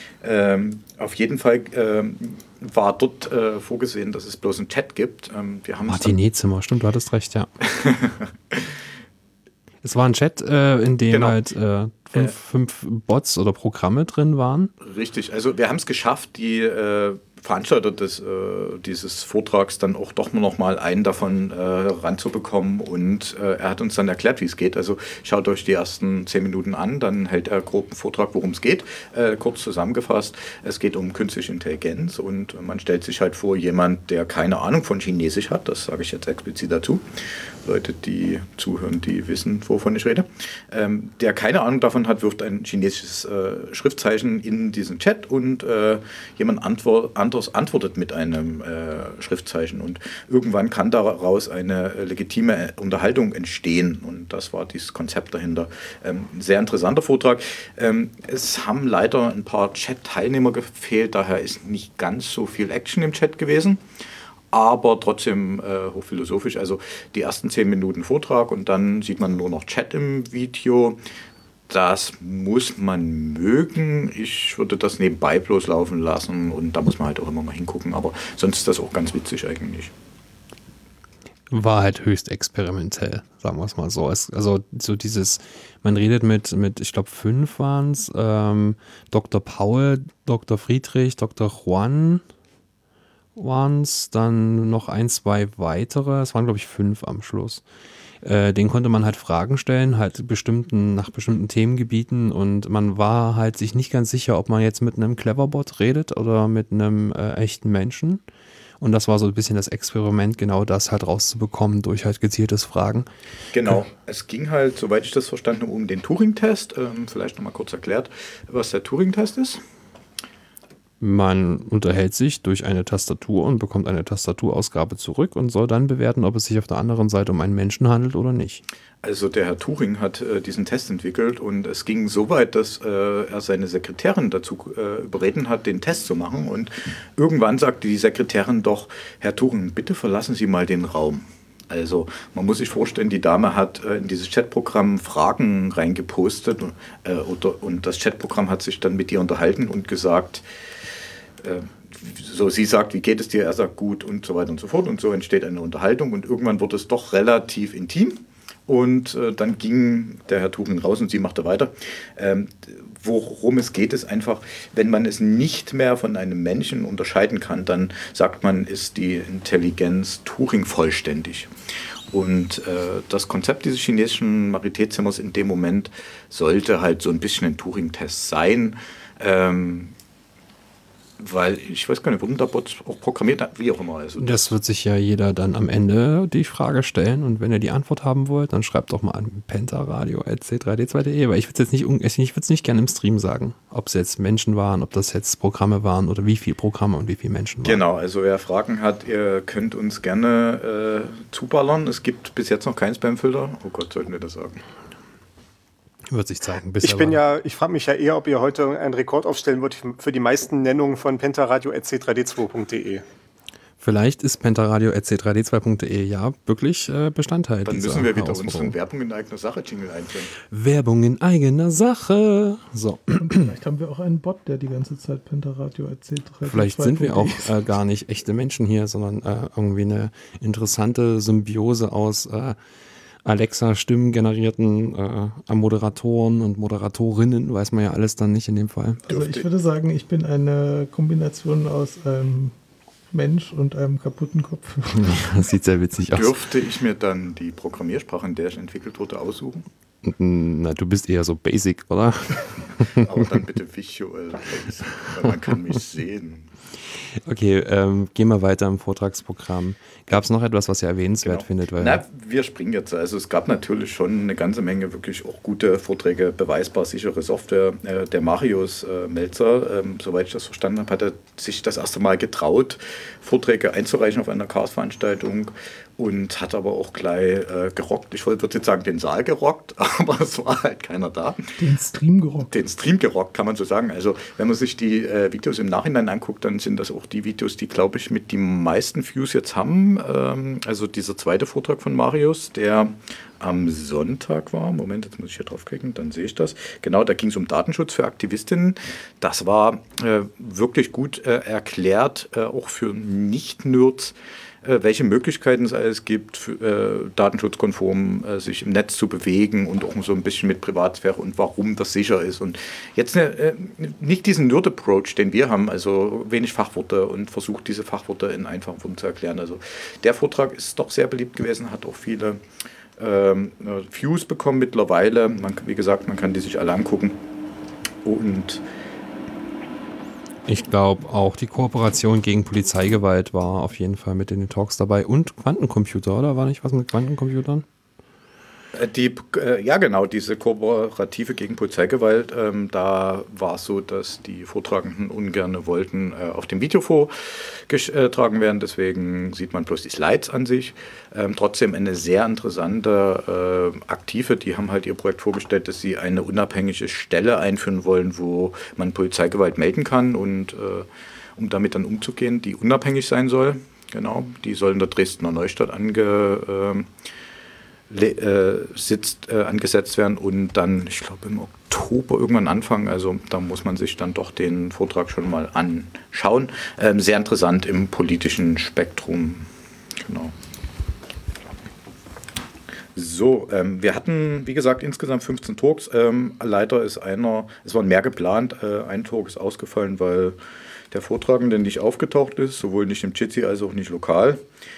Auf jeden Fall war dort vorgesehen, dass es bloß einen Chat gibt. Martinet-Zimmer, stimmt, du hattest recht, ja. Es war ein Chat, in dem halt fünf Bots oder Programme drin waren. Richtig, also wir haben es geschafft, die Veranstalter dieses Vortrags dann auch doch noch mal einen davon ranzubekommen und er hat uns dann erklärt, wie es geht. Also schaut euch die ersten 10 Minuten an, dann hält er grob einen Vortrag, worum es geht. Kurz zusammengefasst, es geht um künstliche Intelligenz und man stellt sich halt vor, jemand, der keine Ahnung von Chinesisch hat, das sage ich jetzt explizit dazu, Leute, die zuhören, die wissen, wovon ich rede, der keine Ahnung davon hat, wirft ein chinesisches Schriftzeichen in diesen Chat und jemand anderes antwortet mit einem Schriftzeichen und irgendwann kann daraus eine legitime Unterhaltung entstehen und das war dieses Konzept dahinter. Ein sehr interessanter Vortrag. Es haben leider ein paar Chat-Teilnehmer gefehlt, daher ist nicht ganz so viel Action im Chat gewesen. Aber trotzdem hochphilosophisch. Also die ersten 10 Minuten Vortrag und dann sieht man nur noch Chat im Video. Das muss man mögen. Ich würde das nebenbei bloß laufen lassen und da muss man halt auch immer mal hingucken. Aber sonst ist das auch ganz witzig eigentlich. War halt höchst experimentell, sagen wir es mal so. Also so dieses, man redet mit ich glaube 5 waren es, Dr. Paul, Dr. Friedrich, Dr. Juan waren es, dann noch 1, 2 weitere, es waren glaube ich 5 am Schluss. Den konnte man halt Fragen stellen, halt nach bestimmten Themengebieten und man war halt sich nicht ganz sicher, ob man jetzt mit einem Cleverbot redet oder mit einem echten Menschen. Und das war so ein bisschen das Experiment, genau das halt rauszubekommen durch halt gezieltes Fragen. Genau, es ging halt, soweit ich das verstanden habe, um den Turing-Test. Vielleicht nochmal kurz erklärt, was der Turing-Test ist. Man unterhält sich durch eine Tastatur und bekommt eine Tastaturausgabe zurück und soll dann bewerten, ob es sich auf der anderen Seite um einen Menschen handelt oder nicht. Also der Herr Turing hat diesen Test entwickelt und es ging so weit, dass er seine Sekretärin dazu überreden hat, den Test zu machen. Und irgendwann sagte die Sekretärin doch, Herr Turing, bitte verlassen Sie mal den Raum. Also man muss sich vorstellen, die Dame hat in dieses Chatprogramm Fragen reingepostet und das Chatprogramm hat sich dann mit ihr unterhalten und gesagt, so sie sagt, wie geht es dir? Er sagt gut und so weiter und so fort. Und so entsteht eine Unterhaltung und irgendwann wird es doch relativ intim. Und dann ging der Herr Turing raus und sie machte weiter. Worum es geht, ist einfach, wenn man es nicht mehr von einem Menschen unterscheiden kann, dann sagt man, ist die Intelligenz Turing vollständig. Und das Konzept dieses chinesischen Maritätszimmers in dem Moment sollte halt so ein bisschen ein Turing-Test sein. Weil ich weiß gar nicht, wurden da Bots auch programmiert, wie auch immer. Also das wird sich ja jeder dann am Ende die Frage stellen und wenn ihr die Antwort haben wollt, dann schreibt doch mal an pentaradio@c3d2.de, weil ich würde es nicht gerne im Stream sagen, ob es jetzt Menschen waren, ob das jetzt Programme waren oder wie viele Programme und wie viele Menschen waren. Genau, also wer Fragen hat, ihr könnt uns gerne zuballern. Es gibt bis jetzt noch keinen Spamfilter. Oh Gott, sollten wir das sagen? Wird sich zeigen. Ich frage mich ja eher, ob ihr heute einen Rekord aufstellen wollt für die meisten Nennungen von pentaradio@c3d2.de. Vielleicht ist pentaradio@c3d2.de ja wirklich Bestandteil dann dieser müssen wir wieder unseren Werbung in eigener Sache Jingle einführen. Werbung in eigener Sache. So. Und vielleicht haben wir auch einen Bot, der die ganze Zeit pentaradio@c3d2.de. Vielleicht sind wir auch gar nicht echte Menschen hier, sondern irgendwie eine interessante Symbiose aus Alexa-Stimmen-generierten Moderatoren und Moderatorinnen, weiß man ja alles dann nicht in dem Fall. Also ich würde sagen, ich bin eine Kombination aus einem Mensch und einem kaputten Kopf. Das sieht sehr witzig aus. Dürfte ich mir dann die Programmiersprache, in der ich entwickelt wurde, aussuchen? Na, du bist eher so basic, oder? Aber dann bitte visual basic, weil man kann mich sehen. Okay, gehen wir weiter im Vortragsprogramm. Gab es noch etwas, was ihr erwähnenswert findet? Weil wir springen jetzt. Also es gab natürlich schon eine ganze Menge wirklich auch gute Vorträge, beweisbar sichere Software. Der Marius Melzer, soweit ich das verstanden habe, hat er sich das erste Mal getraut, Vorträge einzureichen auf einer Chaos-Veranstaltung und hat aber auch gleich gerockt. Ich würde jetzt sagen, den Saal gerockt, aber es war halt keiner da. Den Stream gerockt. Den Stream gerockt, kann man so sagen. Also wenn man sich die Videos im Nachhinein anguckt, dann sind das auch die Videos, die, glaube ich, mit die meisten Views jetzt haben. Also dieser zweite Vortrag von Marius, der am Sonntag war. Moment, jetzt muss ich hier draufklicken, dann sehe ich das. Genau, da ging es um Datenschutz für Aktivistinnen. Das war wirklich gut erklärt, auch für Nicht-Nerds, welche Möglichkeiten es alles gibt, für, datenschutzkonform sich im Netz zu bewegen und auch so ein bisschen mit Privatsphäre und warum das sicher ist. Und jetzt nicht diesen Nerd-Approach, den wir haben, also wenig Fachworte und versucht, diese Fachworte in einfachen Worten zu erklären. Also der Vortrag ist doch sehr beliebt gewesen, hat auch viele Views bekommen mittlerweile. Wie gesagt, man kann die sich alle angucken. Und ich glaube auch die Kooperation gegen Polizeigewalt war auf jeden Fall mit in den Talks dabei. Und Quantencomputer, oder? War nicht was mit Quantencomputern? Ja, genau, diese Kooperative gegen Polizeigewalt, da war es so, dass die Vortragenden ungern wollten auf dem Video vorgetragen werden, deswegen sieht man bloß die Slides an sich. Trotzdem eine sehr interessante Aktive, die haben halt ihr Projekt vorgestellt, dass sie eine unabhängige Stelle einführen wollen, wo man Polizeigewalt melden kann und um damit dann umzugehen, die unabhängig sein soll. Genau, die soll in der Dresdner Neustadt angesetzt werden und dann, ich glaube, im Oktober irgendwann anfangen. Also da muss man sich dann doch den Vortrag schon mal anschauen. Sehr interessant im politischen Spektrum. Genau. So, wir hatten, wie gesagt, insgesamt 15 Talks. Leider ist es waren mehr geplant. Ein Talk ist ausgefallen, weil der Vortragende nicht aufgetaucht ist, sowohl nicht im Jitsi als auch nicht lokal.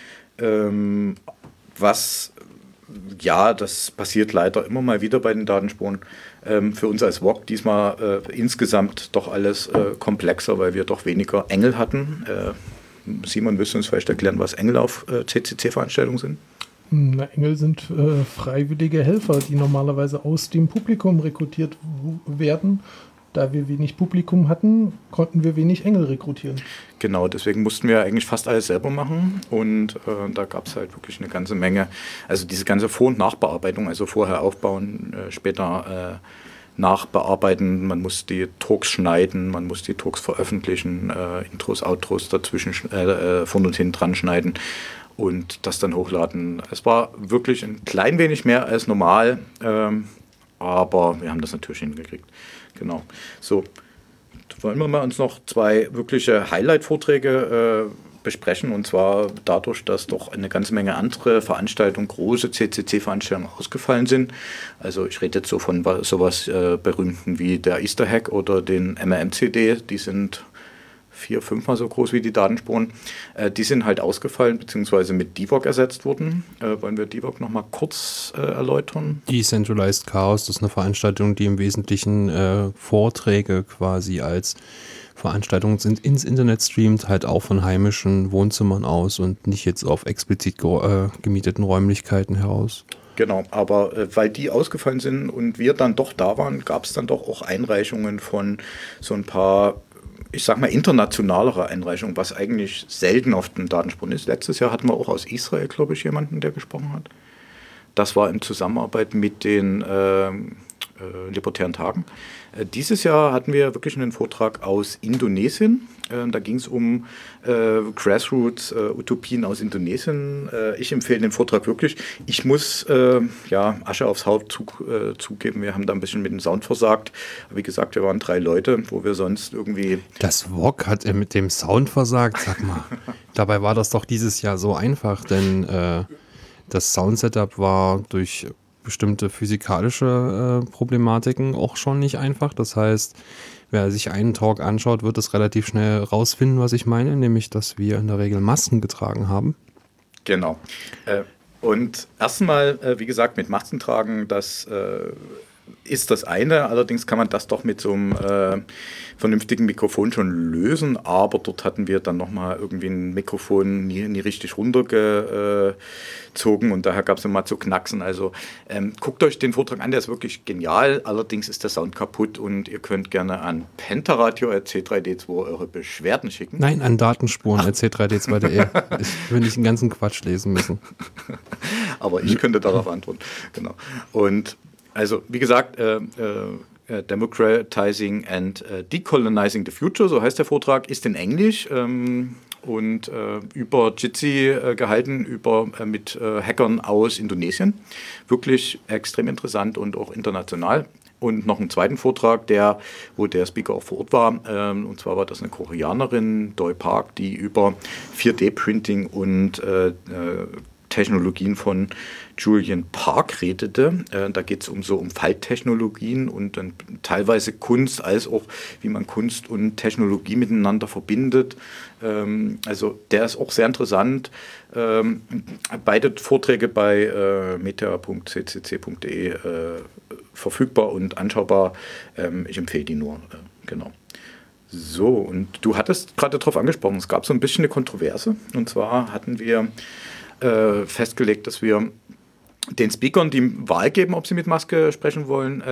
Ja, das passiert leider immer mal wieder bei den Datenspuren. Für uns als VOG diesmal insgesamt doch alles komplexer, weil wir doch weniger Engel hatten. Simon, willst du uns vielleicht erklären, was Engel auf CCC-Veranstaltungen sind? Na, Engel sind freiwillige Helfer, die normalerweise aus dem Publikum rekrutiert werden da wir wenig Publikum hatten, konnten wir wenig Engel rekrutieren. Genau, deswegen mussten wir eigentlich fast alles selber machen und da gab es halt wirklich eine ganze Menge, also diese ganze Vor- und Nachbearbeitung, also vorher aufbauen, später nachbearbeiten, man muss die Talks schneiden, man muss die Talks veröffentlichen, Intros, Outros dazwischen vorn und hinten dran schneiden und das dann hochladen. Es war wirklich ein klein wenig mehr als normal, aber wir haben das natürlich hingekriegt. Genau. So, wollen wir mal uns noch 2 wirkliche Highlight-Vorträge besprechen, und zwar dadurch, dass doch eine ganze Menge andere Veranstaltungen, große CCC-Veranstaltungen ausgefallen sind. Also ich rede jetzt so von sowas Berühmten wie der Easter Hack oder den MRMCD, die sind 4-, 5-mal so groß wie die Datenspuren. Die sind halt ausgefallen, beziehungsweise mit DEVOC ersetzt worden. Wollen wir DEVOC nochmal kurz erläutern? Decentralized Chaos, das ist eine Veranstaltung, die im Wesentlichen Vorträge quasi als Veranstaltungen ins Internet streamt, halt auch von heimischen Wohnzimmern aus und nicht jetzt auf explizit gemieteten Räumlichkeiten heraus. Genau, aber weil die ausgefallen sind und wir dann doch da waren, gab es dann doch auch Einreichungen von so ein paar, ich sag mal, internationalere Einreichungen, was eigentlich selten auf den Datenspuren ist. Letztes Jahr hatten wir auch aus Israel, glaube ich, jemanden, der gesprochen hat. Das war in Zusammenarbeit mit den Libertären Tagen. Dieses Jahr hatten wir wirklich einen Vortrag aus Indonesien. Da ging es um Grassroots-Utopien aus Indonesien. Ich empfehle den Vortrag wirklich. Ich muss Asche aufs Haupt zugeben. Wir haben da ein bisschen mit dem Sound versagt. Wie gesagt, wir waren 3 Leute, wo wir sonst irgendwie... Das VOG hat er mit dem Sound versagt? Sag mal, dabei war das doch dieses Jahr so einfach, denn das Sound-Setup war durch bestimmte physikalische Problematiken auch schon nicht einfach. Das heißt, wer sich einen Talk anschaut, wird es relativ schnell rausfinden, was ich meine, nämlich, dass wir in der Regel Masken getragen haben. Genau. Und erstmal, wie gesagt, mit Masken tragen, das ist das eine. Allerdings kann man das doch mit so einem vernünftigen Mikrofon schon lösen. Aber dort hatten wir dann nochmal irgendwie ein Mikrofon nie richtig runtergezogen und daher gab es immer zu knacksen. Also guckt euch den Vortrag an, der ist wirklich genial. Allerdings ist der Sound kaputt und ihr könnt gerne an pentaradio@c3d2 eure Beschwerden schicken. Nein, an Datenspuren@c3d2.de. Ich will nicht den ganzen Quatsch lesen müssen. Aber ich könnte darauf antworten. Genau. Und also, wie gesagt, Democratizing and Decolonizing the Future, so heißt der Vortrag, ist in Englisch und über Jitsi gehalten, mit Hackern aus Indonesien. Wirklich extrem interessant und auch international. Und noch einen zweiten Vortrag, wo der Speaker auch vor Ort war. Und zwar war das eine Koreanerin, Doi Park, die über 4D-Printing und Technologien von Julian Park redete. Da geht es um Falttechnologien und dann teilweise Kunst, als auch wie man Kunst und Technologie miteinander verbindet. Also der ist auch sehr interessant. Beide Vorträge bei meta.ccc.de verfügbar und anschaubar. Ich empfehle die nur. Genau. So, und du hattest gerade darauf angesprochen, es gab so ein bisschen eine Kontroverse. Und zwar hatten wir festgelegt, dass wir den Speakern die Wahl geben, ob sie mit Maske sprechen wollen,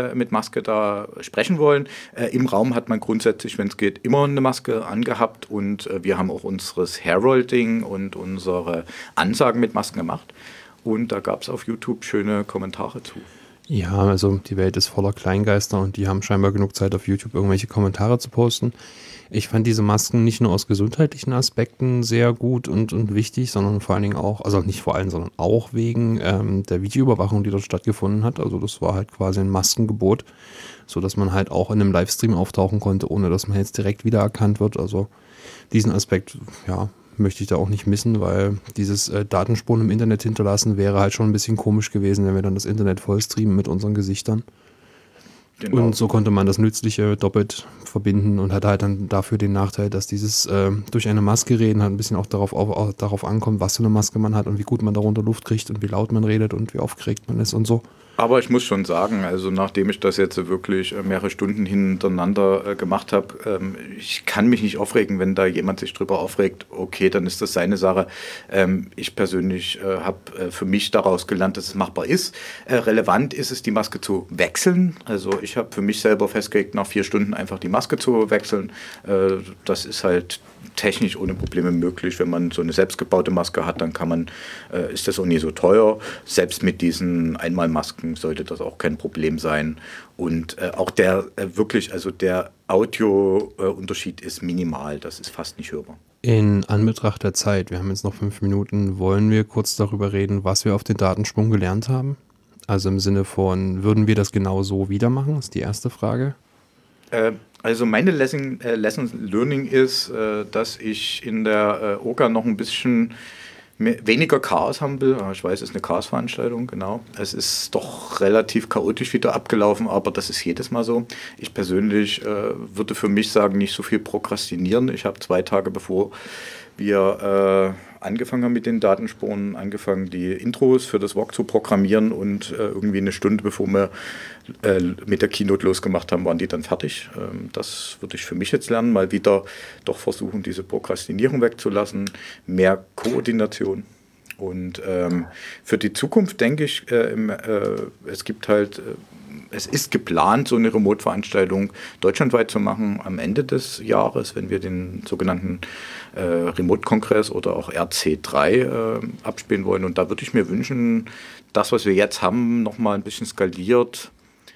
Im Raum hat man grundsätzlich, wenn es geht, immer eine Maske angehabt und wir haben auch unseres Heralding und unsere Ansagen mit Masken gemacht. Und da gab es auf YouTube schöne Kommentare zu. Ja, also die Welt ist voller Kleingeister und die haben scheinbar genug Zeit, auf YouTube irgendwelche Kommentare zu posten. Ich fand diese Masken nicht nur aus gesundheitlichen Aspekten sehr gut und wichtig, sondern vor allen Dingen auch, also nicht vor allem, sondern auch wegen der Videoüberwachung, die dort stattgefunden hat. Also das war halt quasi ein Maskengebot, sodass man halt auch in einem Livestream auftauchen konnte, ohne dass man jetzt direkt wiedererkannt wird. Also diesen Aspekt, ja, möchte ich da auch nicht missen, weil dieses Datenspuren im Internet hinterlassen wäre halt schon ein bisschen komisch gewesen, wenn wir dann das Internet voll streamen mit unseren Gesichtern. Genau. Und so konnte man das Nützliche doppelt verbinden und hatte halt dann dafür den Nachteil, dass dieses durch eine Maske reden halt ein bisschen auch darauf ankommt, was für eine Maske man hat und wie gut man darunter Luft kriegt und wie laut man redet und wie aufgeregt man ist und so. Aber ich muss schon sagen, also nachdem ich das jetzt wirklich mehrere Stunden hintereinander gemacht habe, ich kann mich nicht aufregen, wenn da jemand sich drüber aufregt. Okay, dann ist das seine Sache. Ich persönlich habe für mich daraus gelernt, dass es machbar ist. Relevant ist es, die Maske zu wechseln. Also ich habe für mich selber festgelegt, nach 4 Stunden einfach die Maske zu wechseln. Das ist halt technisch ohne Probleme möglich. Wenn man so eine selbstgebaute Maske hat, dann ist das auch nie so teuer. Selbst mit diesen Einmalmasken sollte das auch kein Problem sein. Und auch der Audio-Unterschied ist minimal. Das ist fast nicht hörbar. In Anbetracht der Zeit, wir haben jetzt noch 5 Minuten, wollen wir kurz darüber reden, was wir auf den Datensprung gelernt haben? Also im Sinne von, würden wir das genau so wieder machen? Ist die erste Frage. Also meine Lesson Learning ist, dass ich in der OGA noch ein bisschen weniger Chaos haben will. Ich weiß, es ist eine Chaos-Veranstaltung, genau. Es ist doch relativ chaotisch wieder abgelaufen, aber das ist jedes Mal so. Ich persönlich würde für mich sagen, nicht so viel prokrastinieren. Ich habe 2 Tage bevor wir angefangen haben mit den Datenspuren, angefangen die Intros für das VOG zu programmieren und irgendwie eine Stunde bevor wir mit der Keynote losgemacht haben, waren die dann fertig. Das würde ich für mich jetzt lernen, mal wieder doch versuchen, diese Prokrastinierung wegzulassen, mehr Koordination. Und für die Zukunft denke ich, es ist geplant, so eine Remote-Veranstaltung deutschlandweit zu machen am Ende des Jahres, wenn wir den sogenannten Remote-Kongress oder auch RC3 abspielen wollen. Und da würde ich mir wünschen, das, was wir jetzt haben, nochmal ein bisschen skaliert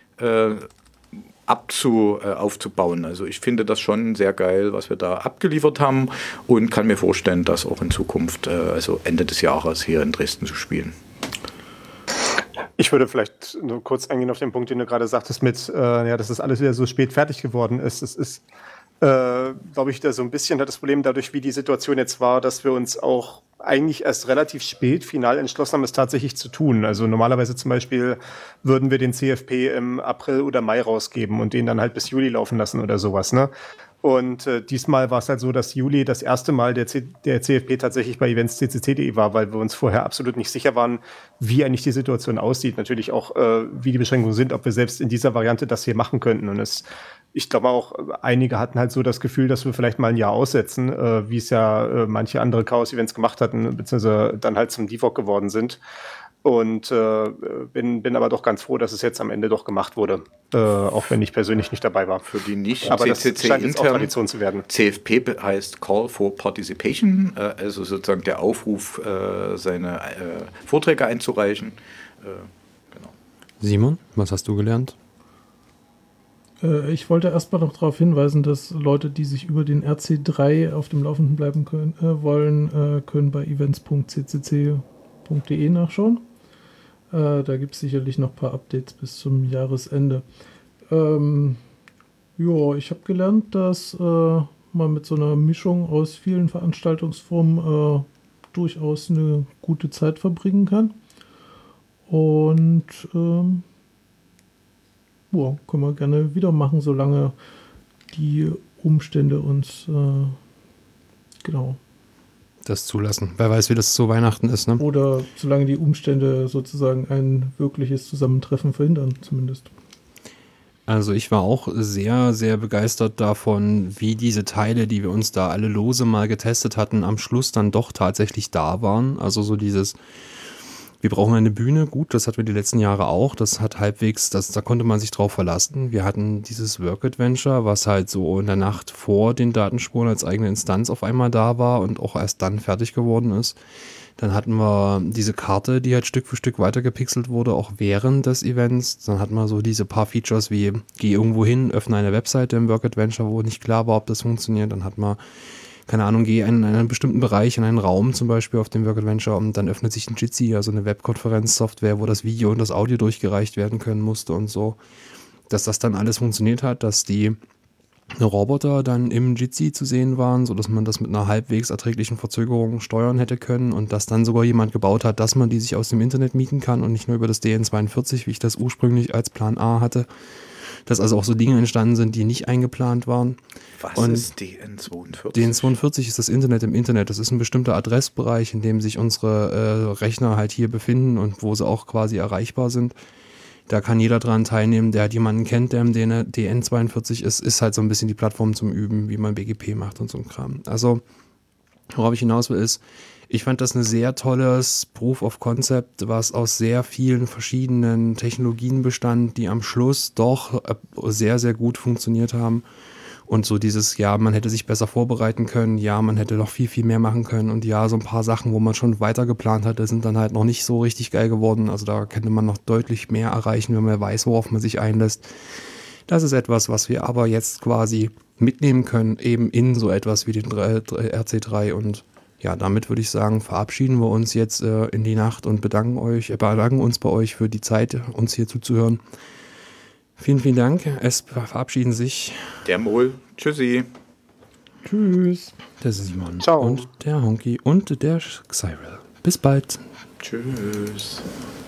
aufzubauen. Also ich finde das schon sehr geil, was wir da abgeliefert haben und kann mir vorstellen, das auch in Zukunft, also Ende des Jahres hier in Dresden zu spielen. Ich würde vielleicht nur kurz eingehen auf den Punkt, den du gerade sagtest, dass das alles wieder so spät fertig geworden ist. Es ist, glaube ich, da so ein bisschen das Problem dadurch, wie die Situation jetzt war, dass wir uns auch eigentlich erst relativ spät final entschlossen haben, es tatsächlich zu tun. Also normalerweise zum Beispiel würden wir den CFP im April oder Mai rausgeben und den dann halt bis Juli laufen lassen oder sowas, ne? Und diesmal war es halt so, dass Juli das erste Mal der CFP tatsächlich bei eventsccc.de war, weil wir uns vorher absolut nicht sicher waren, wie eigentlich die Situation aussieht. Natürlich auch, wie die Beschränkungen sind, ob wir selbst in dieser Variante das hier machen könnten. Und ich glaube auch, einige hatten halt so das Gefühl, dass wir vielleicht mal ein Jahr aussetzen, wie es ja manche andere Chaos-Events gemacht hatten, beziehungsweise dann halt zum DVOG geworden sind. Und bin aber doch ganz froh, dass es jetzt am Ende doch gemacht wurde, auch wenn ich persönlich nicht dabei war. Für die nicht aber das scheint jetzt auch Tradition zu werden. CFP heißt Call for Participation, also sozusagen der Aufruf, seine Vorträge einzureichen. Genau. Simon, was hast du gelernt? Ich wollte erstmal noch darauf hinweisen, dass Leute, die sich über den RC3 auf dem Laufenden bleiben wollen, können bei events.ccc.de nachschauen. Da gibt es sicherlich noch ein paar Updates bis zum Jahresende. Ich habe gelernt, dass man mit so einer Mischung aus vielen Veranstaltungsformen durchaus eine gute Zeit verbringen kann. Und können wir gerne wieder machen, solange die Umstände uns das zulassen. Wer weiß, wie das zu Weihnachten ist, ne? Oder solange die Umstände sozusagen ein wirkliches Zusammentreffen verhindern, zumindest. Also ich war auch sehr, sehr begeistert davon, wie diese Teile, die wir uns da alle lose mal getestet hatten, am Schluss dann doch tatsächlich da waren. Also so dieses, wir brauchen eine Bühne, gut, das hatten wir die letzten Jahre auch, das hat halbwegs, da konnte man sich drauf verlassen. Wir hatten dieses Work-Adventure, was halt so in der Nacht vor den Datenspuren als eigene Instanz auf einmal da war und auch erst dann fertig geworden ist. Dann hatten wir diese Karte, die halt Stück für Stück weitergepixelt wurde, auch während des Events. Dann hatten wir so diese paar Features wie, geh irgendwo hin, öffne eine Webseite im Work-Adventure, wo nicht klar war, ob das funktioniert. Dann hatten wir, keine Ahnung, geh in einen bestimmten Bereich, in einen Raum zum Beispiel auf dem Work-Adventure und dann öffnet sich ein Jitsi, also eine Webkonferenzsoftware, wo das Video und das Audio durchgereicht werden können musste und so. Dass das dann alles funktioniert hat, dass die Roboter dann im Jitsi zu sehen waren, sodass man das mit einer halbwegs erträglichen Verzögerung steuern hätte können und dass dann sogar jemand gebaut hat, dass man die sich aus dem Internet mieten kann und nicht nur über das DN42, wie ich das ursprünglich als Plan A hatte. Dass also auch so Dinge entstanden sind, die nicht eingeplant waren. Was und ist DN42? DN42 ist das Internet im Internet. Das ist ein bestimmter Adressbereich, in dem sich unsere Rechner halt hier befinden und wo sie auch quasi erreichbar sind. Da kann jeder dran teilnehmen, der halt jemanden kennt, der im DN42 ist halt so ein bisschen die Plattform zum Üben, wie man BGP macht und so ein Kram. Also, worauf ich hinaus will, ist, ich fand das ein sehr tolles Proof of Concept, was aus sehr vielen verschiedenen Technologien bestand, die am Schluss doch sehr, sehr gut funktioniert haben. Und so dieses, ja, man hätte sich besser vorbereiten können, ja, man hätte noch viel, viel mehr machen können und ja, so ein paar Sachen, wo man schon weiter geplant hatte, sind dann halt noch nicht so richtig geil geworden. Also da könnte man noch deutlich mehr erreichen, wenn man weiß, worauf man sich einlässt. Das ist etwas, was wir aber jetzt quasi mitnehmen können, eben in so etwas wie den RC3. Und ja, damit würde ich sagen, verabschieden wir uns jetzt in die Nacht und bedanken uns bei euch für die Zeit, uns hier zuzuhören. Vielen, vielen Dank. Es verabschieden sich der Mol. Tschüssi. Tschüss. Der Simon. Ciao. Und der Honky und der Cyril. Bis bald. Tschüss.